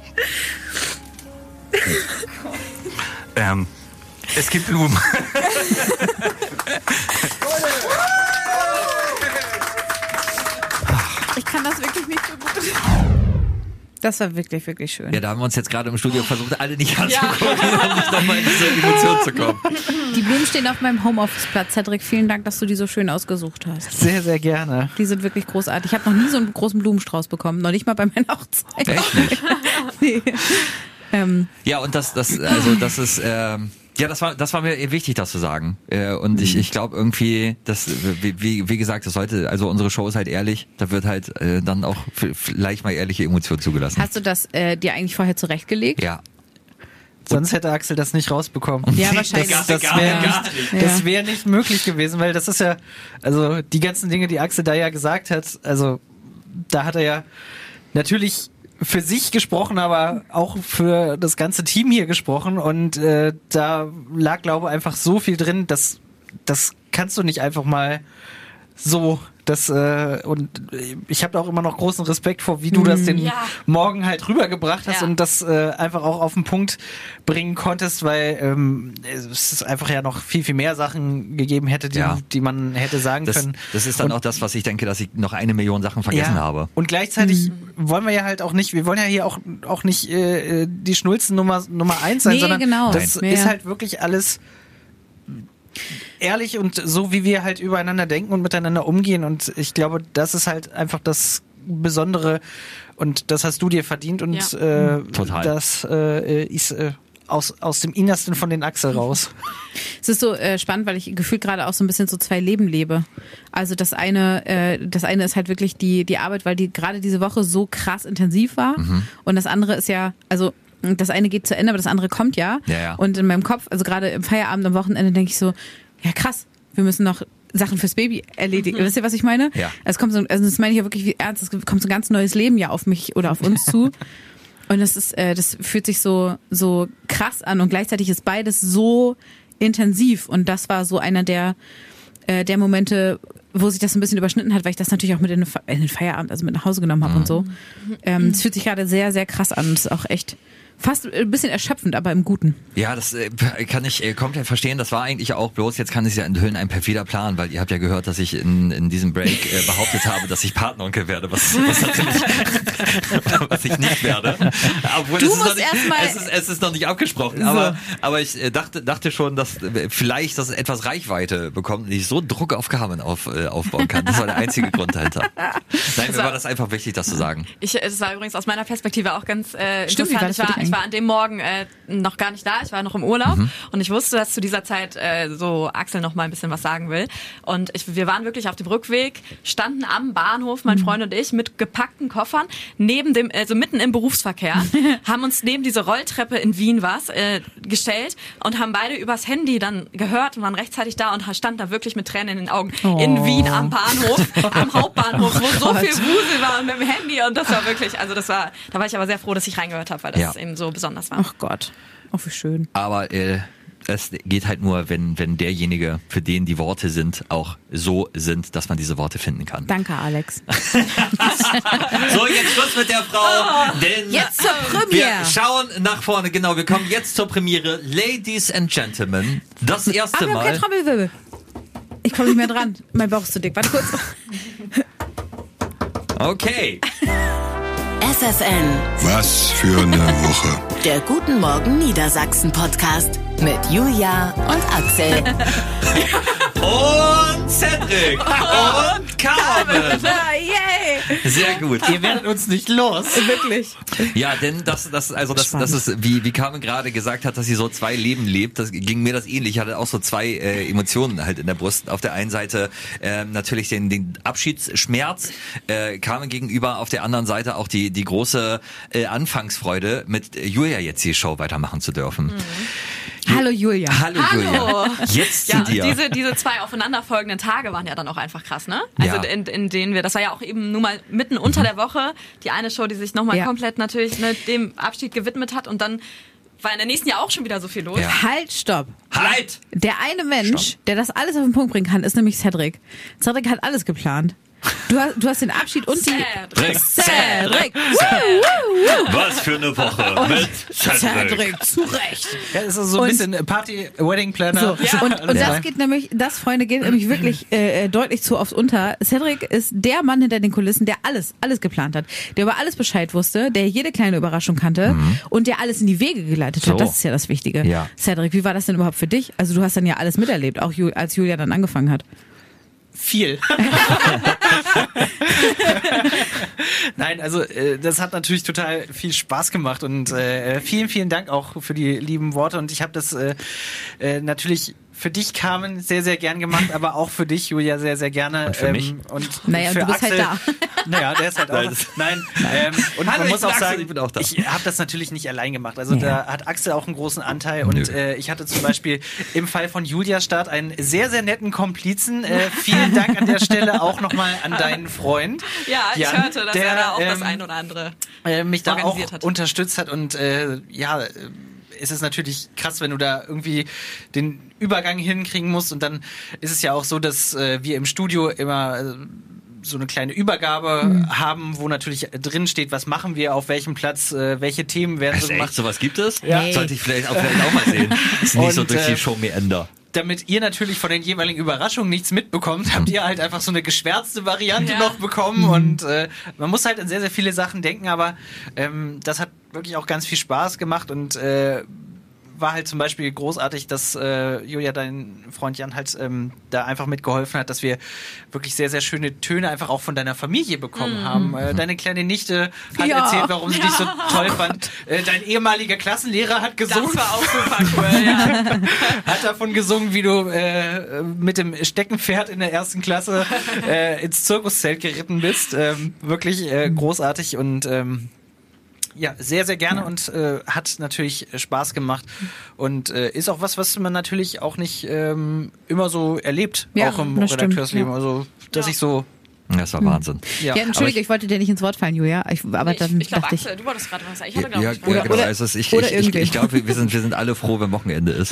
Es gibt Blumen. Ich kann das wirklich nicht so gut. Das war wirklich, wirklich schön. Ja, da haben wir uns jetzt gerade im Studio versucht, alle nicht anzugucken, um nicht nochmal in diese Emotion zu kommen. Die Blumen stehen auf meinem Homeoffice-Platz. Cedric, vielen Dank, dass du die so schön ausgesucht hast. Sehr, sehr gerne. Die sind wirklich großartig. Ich habe noch nie so einen großen Blumenstrauß bekommen. Noch nicht mal bei meiner Hochzeit. Echt nicht? Nee. Ja, und das ist, ja, das war mir wichtig, das zu sagen. Und ich glaube irgendwie, dass, wie gesagt, das sollte, also unsere Show ist halt ehrlich, da wird halt dann auch vielleicht mal ehrliche Emotionen zugelassen. Hast du das dir eigentlich vorher zurechtgelegt? Ja. Sonst hätte Axel das nicht rausbekommen. Ja, wahrscheinlich. Das wäre nicht möglich gewesen, weil das ist ja, also die ganzen Dinge, die Axel da ja gesagt hat, also da hat er ja natürlich für sich gesprochen, aber auch für das ganze Team hier gesprochen und da lag, glaube ich, einfach so viel drin, das kannst du nicht einfach mal so, und ich habe da auch immer noch großen Respekt vor, wie du das den Morgen halt rübergebracht hast und das einfach auch auf den Punkt bringen konntest, weil es einfach ja noch viel, viel mehr Sachen gegeben hätte, die man hätte sagen können. Das ist dann auch das, was ich denke, dass ich noch 1 Million Sachen vergessen habe. Und gleichzeitig wollen wir ja halt auch nicht, wir wollen ja hier auch nicht die Schnulzen Nummer 1 sein, sondern das ist halt wirklich alles ehrlich und so, wie wir halt übereinander denken und miteinander umgehen, und ich glaube, das ist halt einfach das Besondere und das hast du dir verdient und total. Das ist aus dem Innersten von den Axel raus. Es ist so spannend, weil ich gefühlt gerade auch so ein bisschen so 2 Leben lebe. Also das eine ist halt wirklich die Arbeit, weil die gerade diese Woche so krass intensiv war, und das andere ist ja, also das eine geht zu Ende, aber das andere kommt ja. Und in meinem Kopf, also gerade im Feierabend am Wochenende, denke ich so, ja krass, wir müssen noch Sachen fürs Baby erledigen. Wisst ihr, was ich meine? Ja. Es kommt so, also das meine ich ja wirklich wie ernst, es kommt so ein ganz neues Leben ja auf mich oder auf uns zu. Und das fühlt sich so krass an, und gleichzeitig ist beides so intensiv, und das war so einer der Momente, wo sich das ein bisschen überschnitten hat, weil ich das natürlich auch mit in den Feierabend, also mit nach Hause genommen habe und so. Es fühlt sich gerade sehr, sehr krass an, und ist auch echt fast ein bisschen erschöpfend, aber im Guten. Ja, das kann ich komplett verstehen. Das war eigentlich auch bloß, jetzt kann ich es ja enthüllen, ein perfider Plan, weil ihr habt ja gehört, dass ich in diesem Break behauptet habe, dass ich Patenonkel werde, was natürlich, was ich nicht werde. Obwohl es ist noch nicht abgesprochen, so. aber ich dachte schon, dass vielleicht das etwas Reichweite bekommt und ich so Druck auf Carmen aufbauen kann. Das war der einzige Grund dahinter. Nein, mir war das einfach wichtig, das zu sagen. Es war übrigens aus meiner Perspektive auch ganz Stimmt, interessant. Ich war an dem Morgen noch gar nicht da, ich war noch im Urlaub und ich wusste, dass zu dieser Zeit so Axel noch mal ein bisschen was sagen will. Und wir waren wirklich auf dem Rückweg, standen am Bahnhof, mein Freund und ich, mit gepackten Koffern, mitten im Berufsverkehr, haben uns neben diese Rolltreppe in Wien gestellt und haben beide übers Handy dann gehört und waren rechtzeitig da und standen da wirklich mit Tränen in den Augen in Wien am Bahnhof, am Hauptbahnhof, wo so viel Wusel war und mit dem Handy und das war wirklich, also da war ich aber sehr froh, dass ich reingehört habe, weil das eben so besonders war. Ach Gott, wie schön. Aber es geht halt nur, wenn derjenige, für den die Worte sind, auch so sind, dass man diese Worte finden kann. Danke, Alex. So, jetzt Schluss mit der Frau, denn jetzt zur Premiere. Wir schauen nach vorne, genau, wir kommen jetzt zur Premiere. Ladies and Gentlemen, das erste wir haben kein Mal. Trommelwirbel. Ich komme nicht mehr dran. Mein Bauch ist zu dick. Warte kurz. Okay. FFN, Was für eine Woche. der Guten Morgen Niedersachsen Podcast mit Julia und Axel. Und Cedric. Und Carmen. Yay! Sehr gut. Ihr werdet uns nicht los. Wirklich. Ja, denn das ist, wie Carmen gerade gesagt hat, dass sie so zwei Leben lebt, das ging mir das ähnlich. Ich hatte auch so zwei Emotionen halt in der Brust. Auf der einen Seite natürlich den Abschiedsschmerz Carmen gegenüber, auf der anderen Seite auch die große Anfangsfreude, mit Julia jetzt die Show weitermachen zu dürfen. Hallo Julia. Hallo Julia. Jetzt zu dir. Diese zwei aufeinanderfolgenden Tage waren ja dann auch einfach krass, ne? Also in denen das war ja auch eben nur mal mitten unter der Woche, die eine Show, die sich nochmal komplett natürlich dem Abschied gewidmet hat und dann war in der nächsten Jahr auch schon wieder so viel los. Ja. Halt, stopp. Halt! Der eine Mensch, der das alles auf den Punkt bringen kann, ist nämlich Cedric. Cedric hat alles geplant. Du hast den Abschied und Cedric. Was für eine Woche mit Cedric, zu Recht. Ja, das ist so ein bisschen Party, Wedding Planner. So. Und das geht nämlich, Freunde, geht nämlich wirklich deutlich zu oft unter. Cedric ist der Mann hinter den Kulissen, der alles geplant hat, der über alles Bescheid wusste, der jede kleine Überraschung kannte und der alles in die Wege geleitet hat. Das ist ja das Wichtige. Ja. Cedric, wie war das denn überhaupt für dich? Also du hast dann ja alles miterlebt, auch als Julia dann angefangen hat. Viel. Nein, also das hat natürlich total viel Spaß gemacht und vielen, vielen Dank auch für die lieben Worte und ich habe das natürlich für dich, Carmen, sehr, sehr gern gemacht, aber auch für dich, Julia, sehr, sehr gerne. Und für mich? Und für du bist Axel, halt da. Naja, der ist halt auch. Nein. Und Hallo, man muss ich bin auch Axel, sagen, ich bin auch da. ich habe das natürlich nicht allein gemacht. Also da hat Axel auch einen großen Anteil und ich hatte zum Beispiel im Fall von Julia Start einen sehr, sehr netten Komplizen. Vielen Dank an der Stelle auch nochmal an deinen Freund. Ja, ich Jan, hörte, dass er da auch das ein oder andere mich da auch organisiert hat. unterstützt hat und es ist natürlich krass, wenn du da irgendwie den Übergang hinkriegen musst und dann ist es ja auch so, dass wir im Studio immer so eine kleine Übergabe haben, wo natürlich drin steht, was machen wir, auf welchem Platz, welche Themen werden so gemacht. Sowas gibt es? Ja. Sollte ich vielleicht auch mal sehen. Ist nicht so Und, durch die Show Meander. Damit ihr natürlich von den jeweiligen Überraschungen nichts mitbekommt, habt ihr halt einfach so eine geschwärzte Variante noch bekommen und man muss halt an sehr, sehr viele Sachen denken, aber das hat wirklich auch ganz viel Spaß gemacht und war halt zum Beispiel großartig, dass Julia, dein Freund Jan, halt da einfach mitgeholfen hat, dass wir wirklich sehr, sehr schöne Töne einfach auch von deiner Familie bekommen haben. Deine kleine Nichte hat erzählt, warum sie dich so toll fand. Dein ehemaliger Klassenlehrer hat gesungen. Das war auch super cool, ja. Hat davon gesungen, wie du mit dem Steckenpferd in der 1. Klasse ins Zirkuszelt geritten bist. Wirklich großartig und ja, sehr, sehr gerne und hat natürlich Spaß gemacht und ist auch was man natürlich auch nicht immer so erlebt, auch im Redakteursleben. Also, dass ich so... Das war Wahnsinn. Ja, Entschuldige, ich wollte dir nicht ins Wort fallen, Julia. Ich glaube, Axel, du wolltest gerade was sagen. Ich hatte, glaube ich, genau. Also ich glaube, wir sind alle froh, wenn Wochenende ist.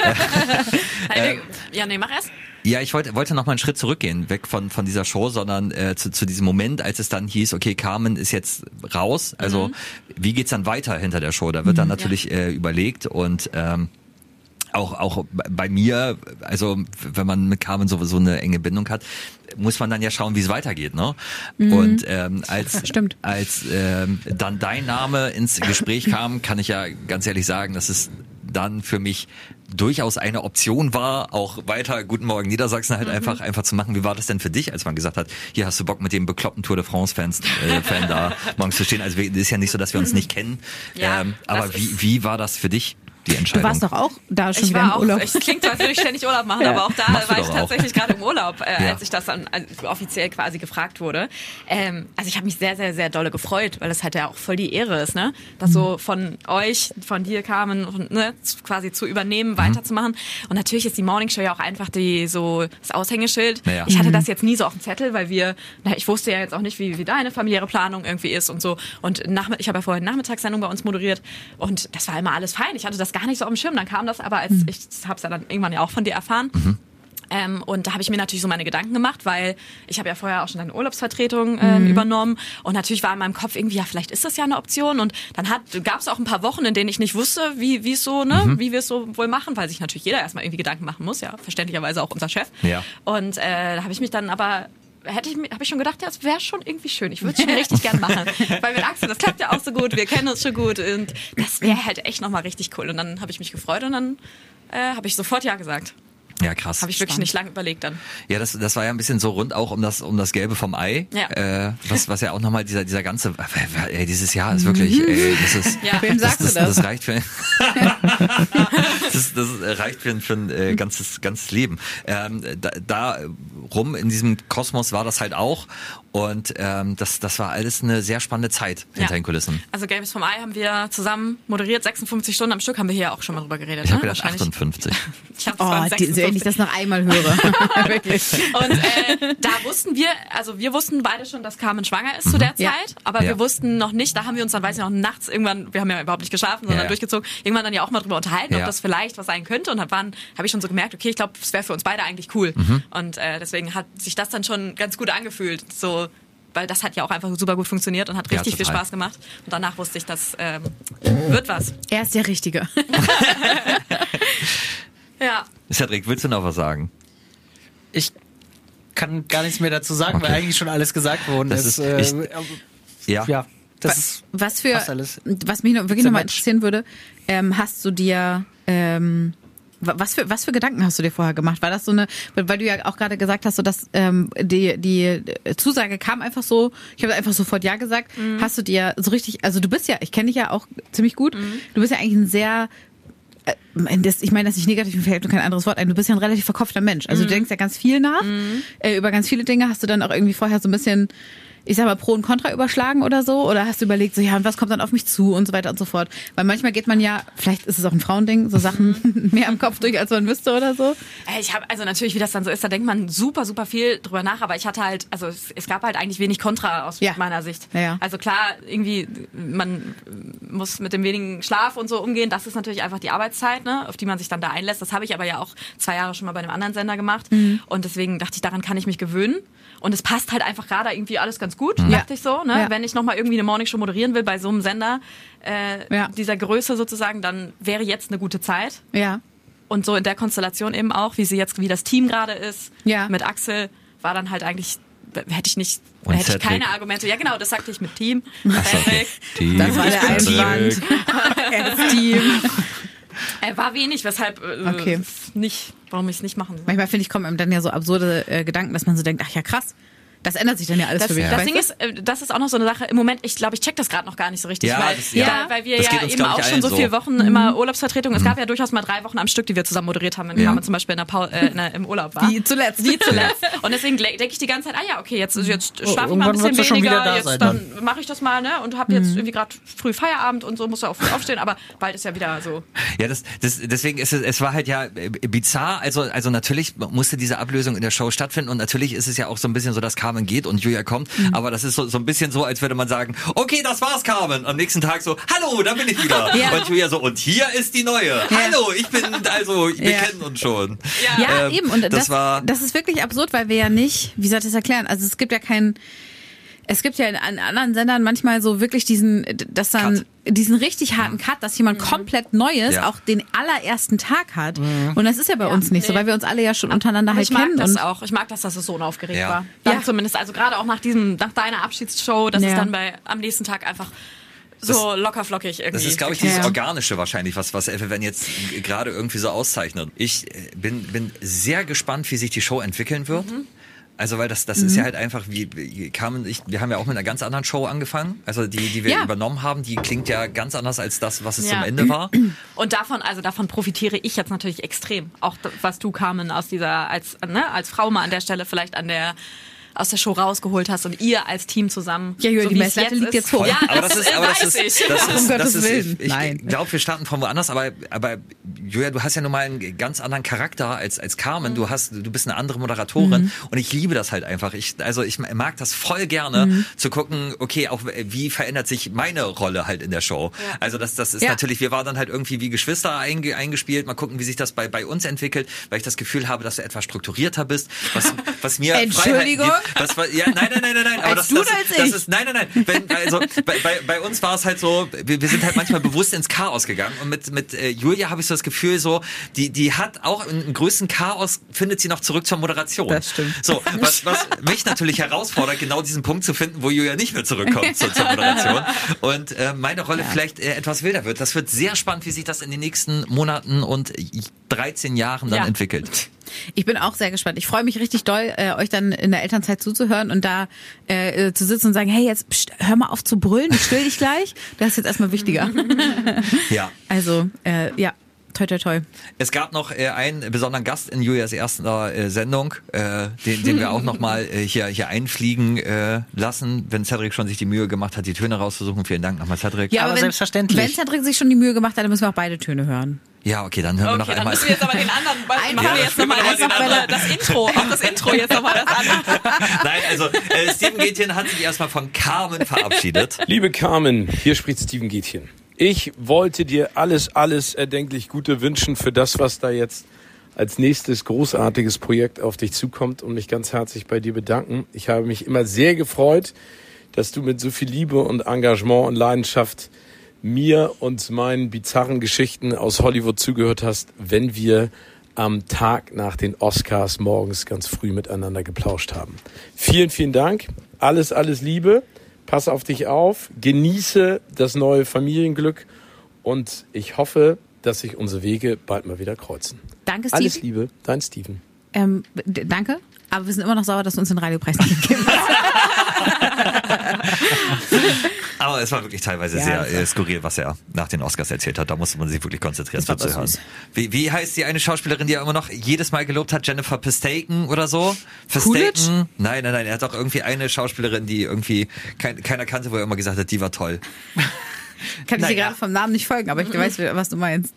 Mach erst. Ja, ich wollte noch mal einen Schritt zurückgehen, weg von dieser Show, sondern zu diesem Moment, als es dann hieß, okay, Carmen ist jetzt raus. Also wie geht's dann weiter hinter der Show? Da wird dann natürlich überlegt und auch bei mir, also wenn man mit Carmen sowieso eine enge Bindung hat, muss man dann ja schauen, wie es weitergeht, ne? Und als dann dein Name ins Gespräch kam, kann ich ja ganz ehrlich sagen, das ist dann für mich durchaus eine Option war, auch weiter Guten Morgen Niedersachsen halt einfach zu machen. Wie war das denn für dich, als man gesagt hat, hier hast du Bock mit dem bekloppten Tour de France Fan da morgens zu stehen? Also es ist ja nicht so, dass wir uns nicht kennen. Ja, aber wie war das für dich? Die Entscheidung. Du warst doch auch da schon Ich wieder im war auch, Urlaub. es klingt so, als würde ich ständig Urlaub machen, aber auch da war ich tatsächlich gerade im Urlaub, als ich das dann offiziell quasi gefragt wurde. Also ich habe mich sehr, sehr, sehr dolle gefreut, weil das halt ja auch voll die Ehre ist, ne? Das so von euch, von dir, Carmen, ne, quasi zu übernehmen, weiterzumachen. Und natürlich ist die Morning Show ja auch einfach das Aushängeschild. Ja. Ich hatte das jetzt nie so auf dem Zettel, weil ich wusste ja jetzt auch nicht, wie deine familiäre Planung irgendwie ist und so. Und ich habe ja vorher eine Nachmittagssendung bei uns moderiert und das war immer alles fein. Ich hatte das gar nicht so auf dem Schirm. Dann kam das aber, als ich habe es ja dann irgendwann ja auch von dir erfahren. Und da habe ich mir natürlich so meine Gedanken gemacht, weil ich habe ja vorher auch schon eine Urlaubsvertretung übernommen und natürlich war in meinem Kopf irgendwie, ja, vielleicht ist das ja eine Option und dann gab es auch ein paar Wochen, in denen ich nicht wusste, wie wir es so wohl machen, weil sich natürlich jeder erstmal irgendwie Gedanken machen muss, ja, verständlicherweise auch unser Chef. Ja. Und da habe ich mich dann aber habe ich schon gedacht, ja, das wäre schon irgendwie schön. Ich würde es schon richtig gern machen. Weil mit Axel, das klappt ja auch so gut, wir kennen uns schon gut und das wäre halt echt nochmal richtig cool. Und dann habe ich mich gefreut und dann habe ich sofort ja gesagt. Ja, krass. Habe ich wirklich nicht lange überlegt dann. Ja, das war ja ein bisschen so rund auch um das Gelbe vom Ei. Ja. Was ja auch nochmal dieser ganze, dieses Jahr ist wirklich, das ist, Ja. Wem sagst du das? Das reicht für, das reicht für ein ganzes Leben. Da rum in diesem Kosmos war das halt auch. Und das war alles eine sehr spannende Zeit hinter den Kulissen. Also Gelbes vom Ei haben wir zusammen moderiert, 56 Stunden am Stück, haben wir hier auch schon mal drüber geredet. Ich habe ne? gedacht 58. Ich hab, das waren 56. Wenn ich das noch einmal höre. Wirklich. Und da wussten wir wussten beide schon, dass Carmen schwanger ist zu der Zeit, Ja. aber Ja. wir wussten noch nicht, da haben wir uns dann, weiß ich noch, nachts irgendwann, wir haben ja überhaupt nicht geschlafen, sondern durchgezogen, irgendwann dann ja auch mal drüber unterhalten, ob das vielleicht was sein könnte und habe ich schon so gemerkt, okay, ich glaube, es wäre für uns beide eigentlich cool. Und deswegen hat sich das dann schon ganz gut angefühlt, so, weil das hat ja auch einfach super gut funktioniert und hat richtig viel Spaß gemacht. Und danach wusste ich, das wird was. Er ist der Richtige. Ja. Cedric, willst du noch was sagen? Ich kann gar nichts mehr dazu sagen, Okay. weil eigentlich schon alles gesagt worden Das ist. ist- Ja, das ist Was fast alles. mich wirklich It's a nochmal match. interessieren würde, hast du dir, was für Gedanken hast du dir vorher gemacht? War das so weil du ja auch gerade gesagt hast, so dass die Zusage kam einfach so, ich habe einfach sofort ja gesagt, hast du dir so richtig, also du bist ja, ich kenne dich ja auch ziemlich gut, du bist ja eigentlich ein sehr, ich meine das nicht negativ, mir fällt mir kein anderes Wort ein, du bist ja ein relativ verkopfter Mensch, also du denkst ja ganz viel nach, über ganz viele Dinge. Hast du dann auch irgendwie vorher so ein bisschen, ich sag mal, Pro und Contra überschlagen oder so? Oder hast du überlegt, so, ja, und was kommt dann auf mich zu und so weiter und so fort? Weil manchmal geht man ja, vielleicht ist es auch ein Frauending, so Sachen mehr im Kopf durch, als man müsste oder so. Ich habe, also natürlich, wie das dann so ist, da denkt man super, super viel drüber nach, aber ich hatte halt, also es gab halt eigentlich wenig Kontra aus meiner Sicht. Ja. Also klar, irgendwie, man muss mit dem wenigen Schlaf und so umgehen, das ist natürlich einfach die Arbeitszeit, ne, auf die man sich dann da einlässt. Das habe ich aber ja auch 2 Jahre schon mal bei einem anderen Sender gemacht und deswegen dachte ich, daran kann ich mich gewöhnen. Und es passt halt einfach gerade irgendwie alles ganz gut, dachte ich so. Ne? Ja. Wenn ich nochmal irgendwie eine Morningshow moderieren will bei so einem Sender dieser Größe sozusagen, dann wäre jetzt eine gute Zeit. Ja. Und so in der Konstellation eben auch, wie das Team gerade ist, Ja. mit Axel, war dann halt eigentlich, hätte ich Cedric. keine Argumente. Ja genau, das sagte ich mit Team. Das war der Einwand. Das Team. War wenig, weshalb Okay. warum ich es nicht machen soll. Manchmal finde ich, kommen einem dann ja so absurde Gedanken, dass man so denkt, ach ja krass, das ändert sich dann ja alles für mich. Das weißt Ding du? ist, das ist auch noch so eine Sache, im Moment, ich glaube, ich check das gerade noch gar nicht so richtig, Ja, weil, das- ja. weil wir Das ja geht uns, eben glaub ich, auch schon allen so so. viele Wochen immer Urlaubsvertretung. Es gab ja durchaus mal 3 Wochen am Stück, die wir zusammen moderiert haben, wenn Carmen zum Beispiel im Urlaub war. Wie zuletzt. Und deswegen denke ich die ganze Zeit, okay, jetzt schlafe ich mal ein irgendwann bisschen wird sie schon weniger, wieder da jetzt sein dann mache ich das mal, ne? Und habe jetzt irgendwie gerade früh Feierabend und so, muss ja auch früh aufstehen, aber bald ist ja wieder so. Ja, deswegen ist es war halt ja bizarr, also natürlich musste diese Ablösung in der Show stattfinden und natürlich ist es ja auch so ein bisschen so, dass Carmen geht und Julia kommt, aber das ist so ein bisschen so, als würde man sagen, okay, das war's, Carmen. Am nächsten Tag so, hallo, da bin ich wieder. Ja. Und Julia so, und hier ist die neue. Hallo, wir Ja. kennen uns schon. Ja, eben. Und das das ist wirklich absurd, weil wir ja nicht, wie soll ich das erklären? Also es gibt ja in anderen Sendern manchmal so wirklich diesen richtig harten Cut, dass jemand komplett Neues Ja. auch den allerersten Tag hat. Und das ist ja bei uns nicht so, weil wir uns alle ja schon untereinander halt Ich mag kennen. das Und auch. Ich mag das, dass es so unaufgeregt Ja. war. Dann Ja. zumindest, also gerade auch nach deiner Abschiedsshow, dass Ja. es dann am nächsten Tag einfach so locker flockig irgendwie. Das ist, glaube ich, dieses Organische wahrscheinlich, was FFN jetzt gerade irgendwie so auszeichnet. Ich bin sehr gespannt, wie sich die Show entwickeln wird. Also weil das ist ja halt einfach, wir haben ja auch mit einer ganz anderen Show angefangen. Also die wir übernommen haben, die klingt ja ganz anders als das, was es zum Ende war. Und davon profitiere ich jetzt natürlich extrem. Auch was du, Carmen, aus dieser, als Frau mal an der Stelle vielleicht aus der Show rausgeholt hast und ihr als Team zusammen. Ja, Julia, die Messlatte liegt jetzt hoch. Ja, aber das ist, Willen. Ich glaube, wir starten von woanders, aber Julia, du hast ja nun mal einen ganz anderen Charakter als Carmen. Du bist eine andere Moderatorin und ich liebe das halt einfach. Ich mag das voll gerne zu gucken, okay, auch wie verändert sich meine Rolle halt in der Show. Ja. Also das ist natürlich, wir waren dann halt irgendwie wie Geschwister eingespielt. Mal gucken, wie sich das bei uns entwickelt, weil ich das Gefühl habe, dass du etwas strukturierter bist, was mir Entschuldigung? Freiheit gibt. Nein. Aber das ist nein. Bei uns war es halt so, wir sind halt manchmal bewusst ins Chaos gegangen und mit Julia habe ich so das Gefühl, so die hat auch im größten Chaos findet sie noch zurück zur Moderation. Das stimmt. So, was mich natürlich herausfordert, genau diesen Punkt zu finden, wo Julia nicht mehr zurückkommt zur Moderation und meine Rolle vielleicht etwas wilder wird. Das wird sehr spannend, wie sich das in den nächsten Monaten und 13 Jahren dann entwickelt. Ich bin auch sehr gespannt. Ich freue mich richtig doll, euch dann in der Elternzeit zuzuhören und da zu sitzen und sagen, hey, jetzt hör mal auf zu brüllen, ich still dich gleich. Das ist jetzt erstmal wichtiger. Ja. Also, toi, toi, toi. Es gab noch einen besonderen Gast in Julias erster Sendung, den wir auch nochmal hier einfliegen lassen, wenn Cedric schon sich die Mühe gemacht hat, die Töne rauszusuchen. Vielen Dank nochmal, Cedric. Ja, aber selbstverständlich. Wenn Cedric sich schon die Mühe gemacht hat, dann müssen wir auch beide Töne hören. Ja, okay, dann hören wir noch dann einmal. Müssen wir jetzt aber den anderen, machen wir jetzt nochmal das Intro jetzt nochmal das andere. Nein, also Steven Gätjen hat sich erstmal von Carmen verabschiedet. Liebe Carmen, hier spricht Steven Gätjen. Ich wollte dir alles erdenklich Gute wünschen für das, was da jetzt als nächstes großartiges Projekt auf dich zukommt und mich ganz herzlich bei dir bedanken. Ich habe mich immer sehr gefreut, dass du mit so viel Liebe und Engagement und Leidenschaft mir und meinen bizarren Geschichten aus Hollywood zugehört hast, wenn wir am Tag nach den Oscars morgens ganz früh miteinander geplauscht haben. Vielen, vielen Dank. Alles Liebe. Pass auf dich auf. Genieße das neue Familienglück. Und ich hoffe, dass sich unsere Wege bald mal wieder kreuzen. Danke, Steven. Alles Liebe, dein Steven. Danke. Aber wir sind immer noch sauer, dass du uns den Radiopreis nicht gegeben hast. Aber es war wirklich teilweise sehr skurril, was er nach den Oscars erzählt hat. Da musste man sich wirklich konzentrieren zuzuhören. Wie heißt die eine Schauspielerin, die er immer noch jedes Mal gelobt hat? Jennifer Pastaiken oder so? Pastaiken? Nein. Er hat auch irgendwie eine Schauspielerin, die irgendwie keiner kannte, wo er immer gesagt hat, die war toll. Kann ich dir gerade vom Namen nicht folgen, aber ich weiß, was du meinst.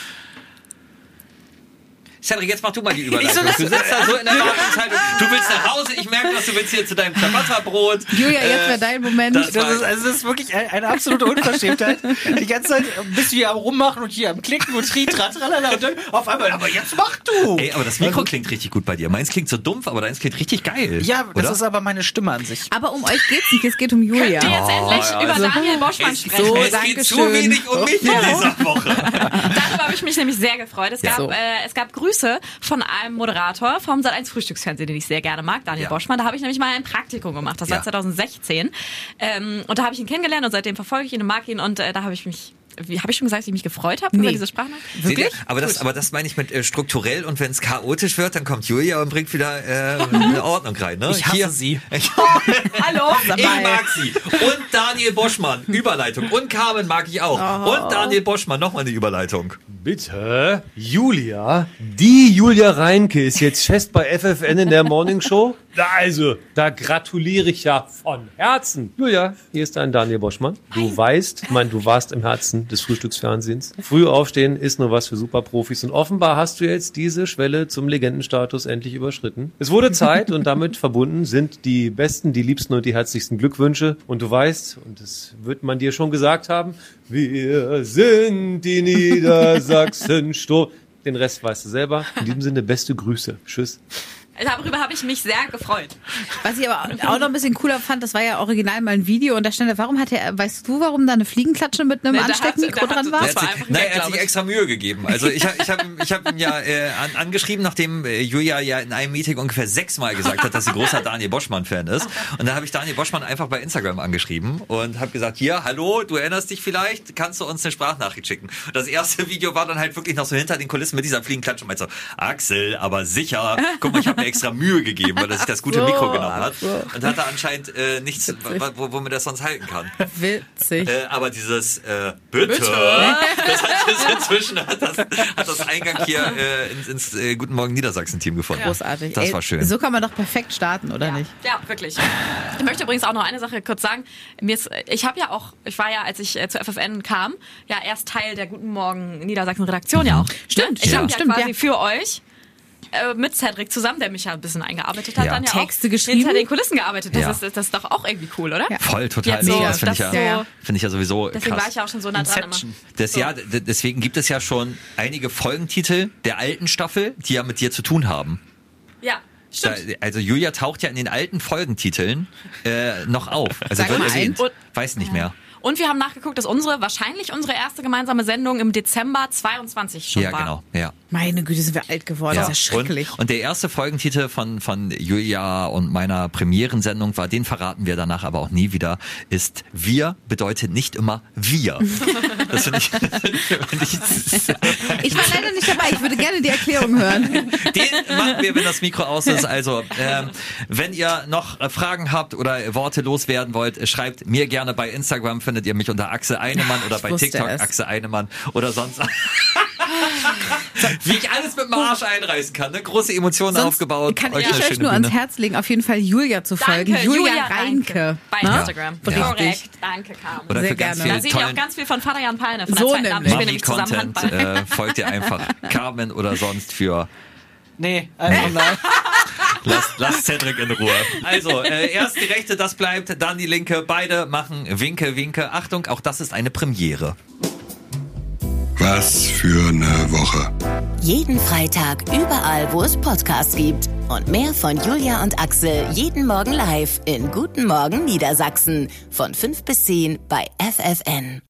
Cedric, jetzt mach du mal die Überleitung. Du sitzt da so in der Erwartungshaltung. Du willst nach Hause, ich merke, dass du willst hier zu deinem Ciabatta-Brot. Julia, jetzt wäre dein Moment. Das ist wirklich eine absolute Unverschämtheit. Die ganze Zeit bist du hier am Rummachen und hier am Klicken und tralala und dann auf einmal, aber jetzt mach du! Ey, aber das Mikro klingt richtig gut bei dir. Meins klingt so dumpf, aber deins klingt richtig geil. Ja, das ist aber meine Stimme an sich. Aber um euch geht's nicht, es geht um Julia. Könnt ihr jetzt endlich über Daniel Boschmann sprechen? Es geht zu wenig um mich in dieser Woche. Darüber habe ich mich nämlich sehr gefreut. Es gab Grüße von einem Moderator vom Sat.1 Frühstücksfernsehen, den ich sehr gerne mag, Daniel Boschmann. Da habe ich nämlich mal ein Praktikum gemacht. Das war 2016. Und da habe ich ihn kennengelernt und seitdem verfolge ich ihn und mag ihn. Und da habe ich mich... Habe ich schon gesagt, dass ich mich gefreut habe über diese Sprachnachricht? Wirklich? Aber das meine ich mit strukturell und wenn es chaotisch wird, dann kommt Julia und bringt wieder eine Ordnung rein. Ne? Ich hasse sie. Hallo? Ich mag sie. Und Daniel Boschmann, Überleitung. Und Carmen mag ich auch. Und Daniel Boschmann, nochmal eine Überleitung. Bitte? Julia? Die Julia Reinke ist jetzt fest bei FFN in der Morningshow? Also, da gratuliere ich ja von Herzen. Julia, hier ist dein Daniel Boschmann. Du weißt, du warst im Herzen des Frühstücksfernsehens. Früh aufstehen ist nur was für Superprofis und offenbar hast du jetzt diese Schwelle zum Legendenstatus endlich überschritten. Es wurde Zeit und damit verbunden sind die besten, die liebsten und die herzlichsten Glückwünsche. Und du weißt, und das wird man dir schon gesagt haben, wir sind die Niedersachsen-Sturm. Den Rest weißt du selber. In diesem Sinne, beste Grüße. Tschüss. Darüber habe ich mich sehr gefreut. Was ich aber auch noch ein bisschen cooler fand, das war ja original mal ein Video und da stand, weißt du, warum da eine Fliegenklatsche mit einem Ansteckmikro dran war? Er hat sich extra Mühe gegeben. Also ich hab ihn ja angeschrieben, nachdem Julia ja in einem Meeting ungefähr 6-mal gesagt hat, dass sie großer Daniel Boschmann-Fan ist. Und da habe ich Daniel Boschmann einfach bei Instagram angeschrieben und habe gesagt, hier, hallo, du erinnerst dich vielleicht, kannst du uns eine Sprachnachricht schicken? Und das erste Video war dann halt wirklich noch so hinter den Kulissen mit dieser Fliegenklatsche und meinte so, Axel, aber sicher, guck mal, ich habe mir extra Mühe gegeben, weil er sich das gute Mikro genommen hat. Und hatte anscheinend nichts, womit er sonst halten kann. Witzig. Aber dieses Bitte, das hat inzwischen hat das Eingang hier ins Guten Morgen Niedersachsen-Team gefunden. Großartig. Das war schön. So kann man doch perfekt starten, oder nicht? Ja, wirklich. Ich möchte übrigens auch noch eine Sache kurz sagen. Ich war ja, als ich zu FFN kam, ja erst Teil der Guten Morgen Niedersachsen-Redaktion ja auch. Stimmt. Ich habe ja quasi für euch mit Cedric zusammen, der mich ja ein bisschen eingearbeitet hat, dann ja Texte auch geschrieben, hinter den Kulissen gearbeitet. Das ist doch auch irgendwie cool, oder? Ja. Voll, total. Jetzt so, das finde ich ja sowieso deswegen krass. war ich ja auch schon so nah dran immer. Deswegen gibt es ja schon einige Folgentitel der alten Staffel, die ja mit dir zu tun haben. Ja. Stimmt. Also Julia taucht ja in den alten Folgentiteln noch auf. Also Sag wird mal erwähnt. Und- Weiß nicht mehr. Und wir haben nachgeguckt, dass wahrscheinlich unsere erste gemeinsame Sendung im Dezember 22 schon war. Ja, genau. Ja. Meine Güte, sind wir alt geworden. Das ist ja schrecklich. Und der erste Folgentitel von Julia und meiner Premierensendung war, den verraten wir danach aber auch nie wieder, ist Wir bedeutet nicht immer wir. Das finde ich Ich war leider nicht dabei. Ich würde gerne die Erklärung hören. Den machen wir, wenn das Mikro aus ist. Also, wenn ihr noch Fragen habt oder Worte loswerden wollt, schreibt mir gerne bei Instagram, findet ihr mich unter Axel Einemann oder bei TikTok Axel Einemann oder sonst. Wie ich alles mit dem Arsch einreißen kann, ne? Große Emotionen Sonst aufgebaut. kann ich euch nur ans Herz legen, auf jeden Fall Julia zu folgen. Danke, Julia Reinke. Bei Instagram. Ja. Korrekt. Danke, Carmen. Oder Sehr für ganz gerne. Da viel seht ihr auch tollen ganz viel von Vater Jan Palne von So der zweiten Abend. Wir spielen nämlich zusammen Mami-Content. Handball. Folgt ihr einfach Carmen oder sonst für... Nee, einfach nein. Lass Cedric in Ruhe. Also, erst die rechte, das bleibt, dann die linke. Beide machen Winke, Winke. Achtung, auch das ist eine Premiere. Was für eine Woche. Jeden Freitag überall, wo es Podcasts gibt. Und mehr von Julia und Axel jeden Morgen live in Guten Morgen Niedersachsen. Von 5 bis 10 bei FFN.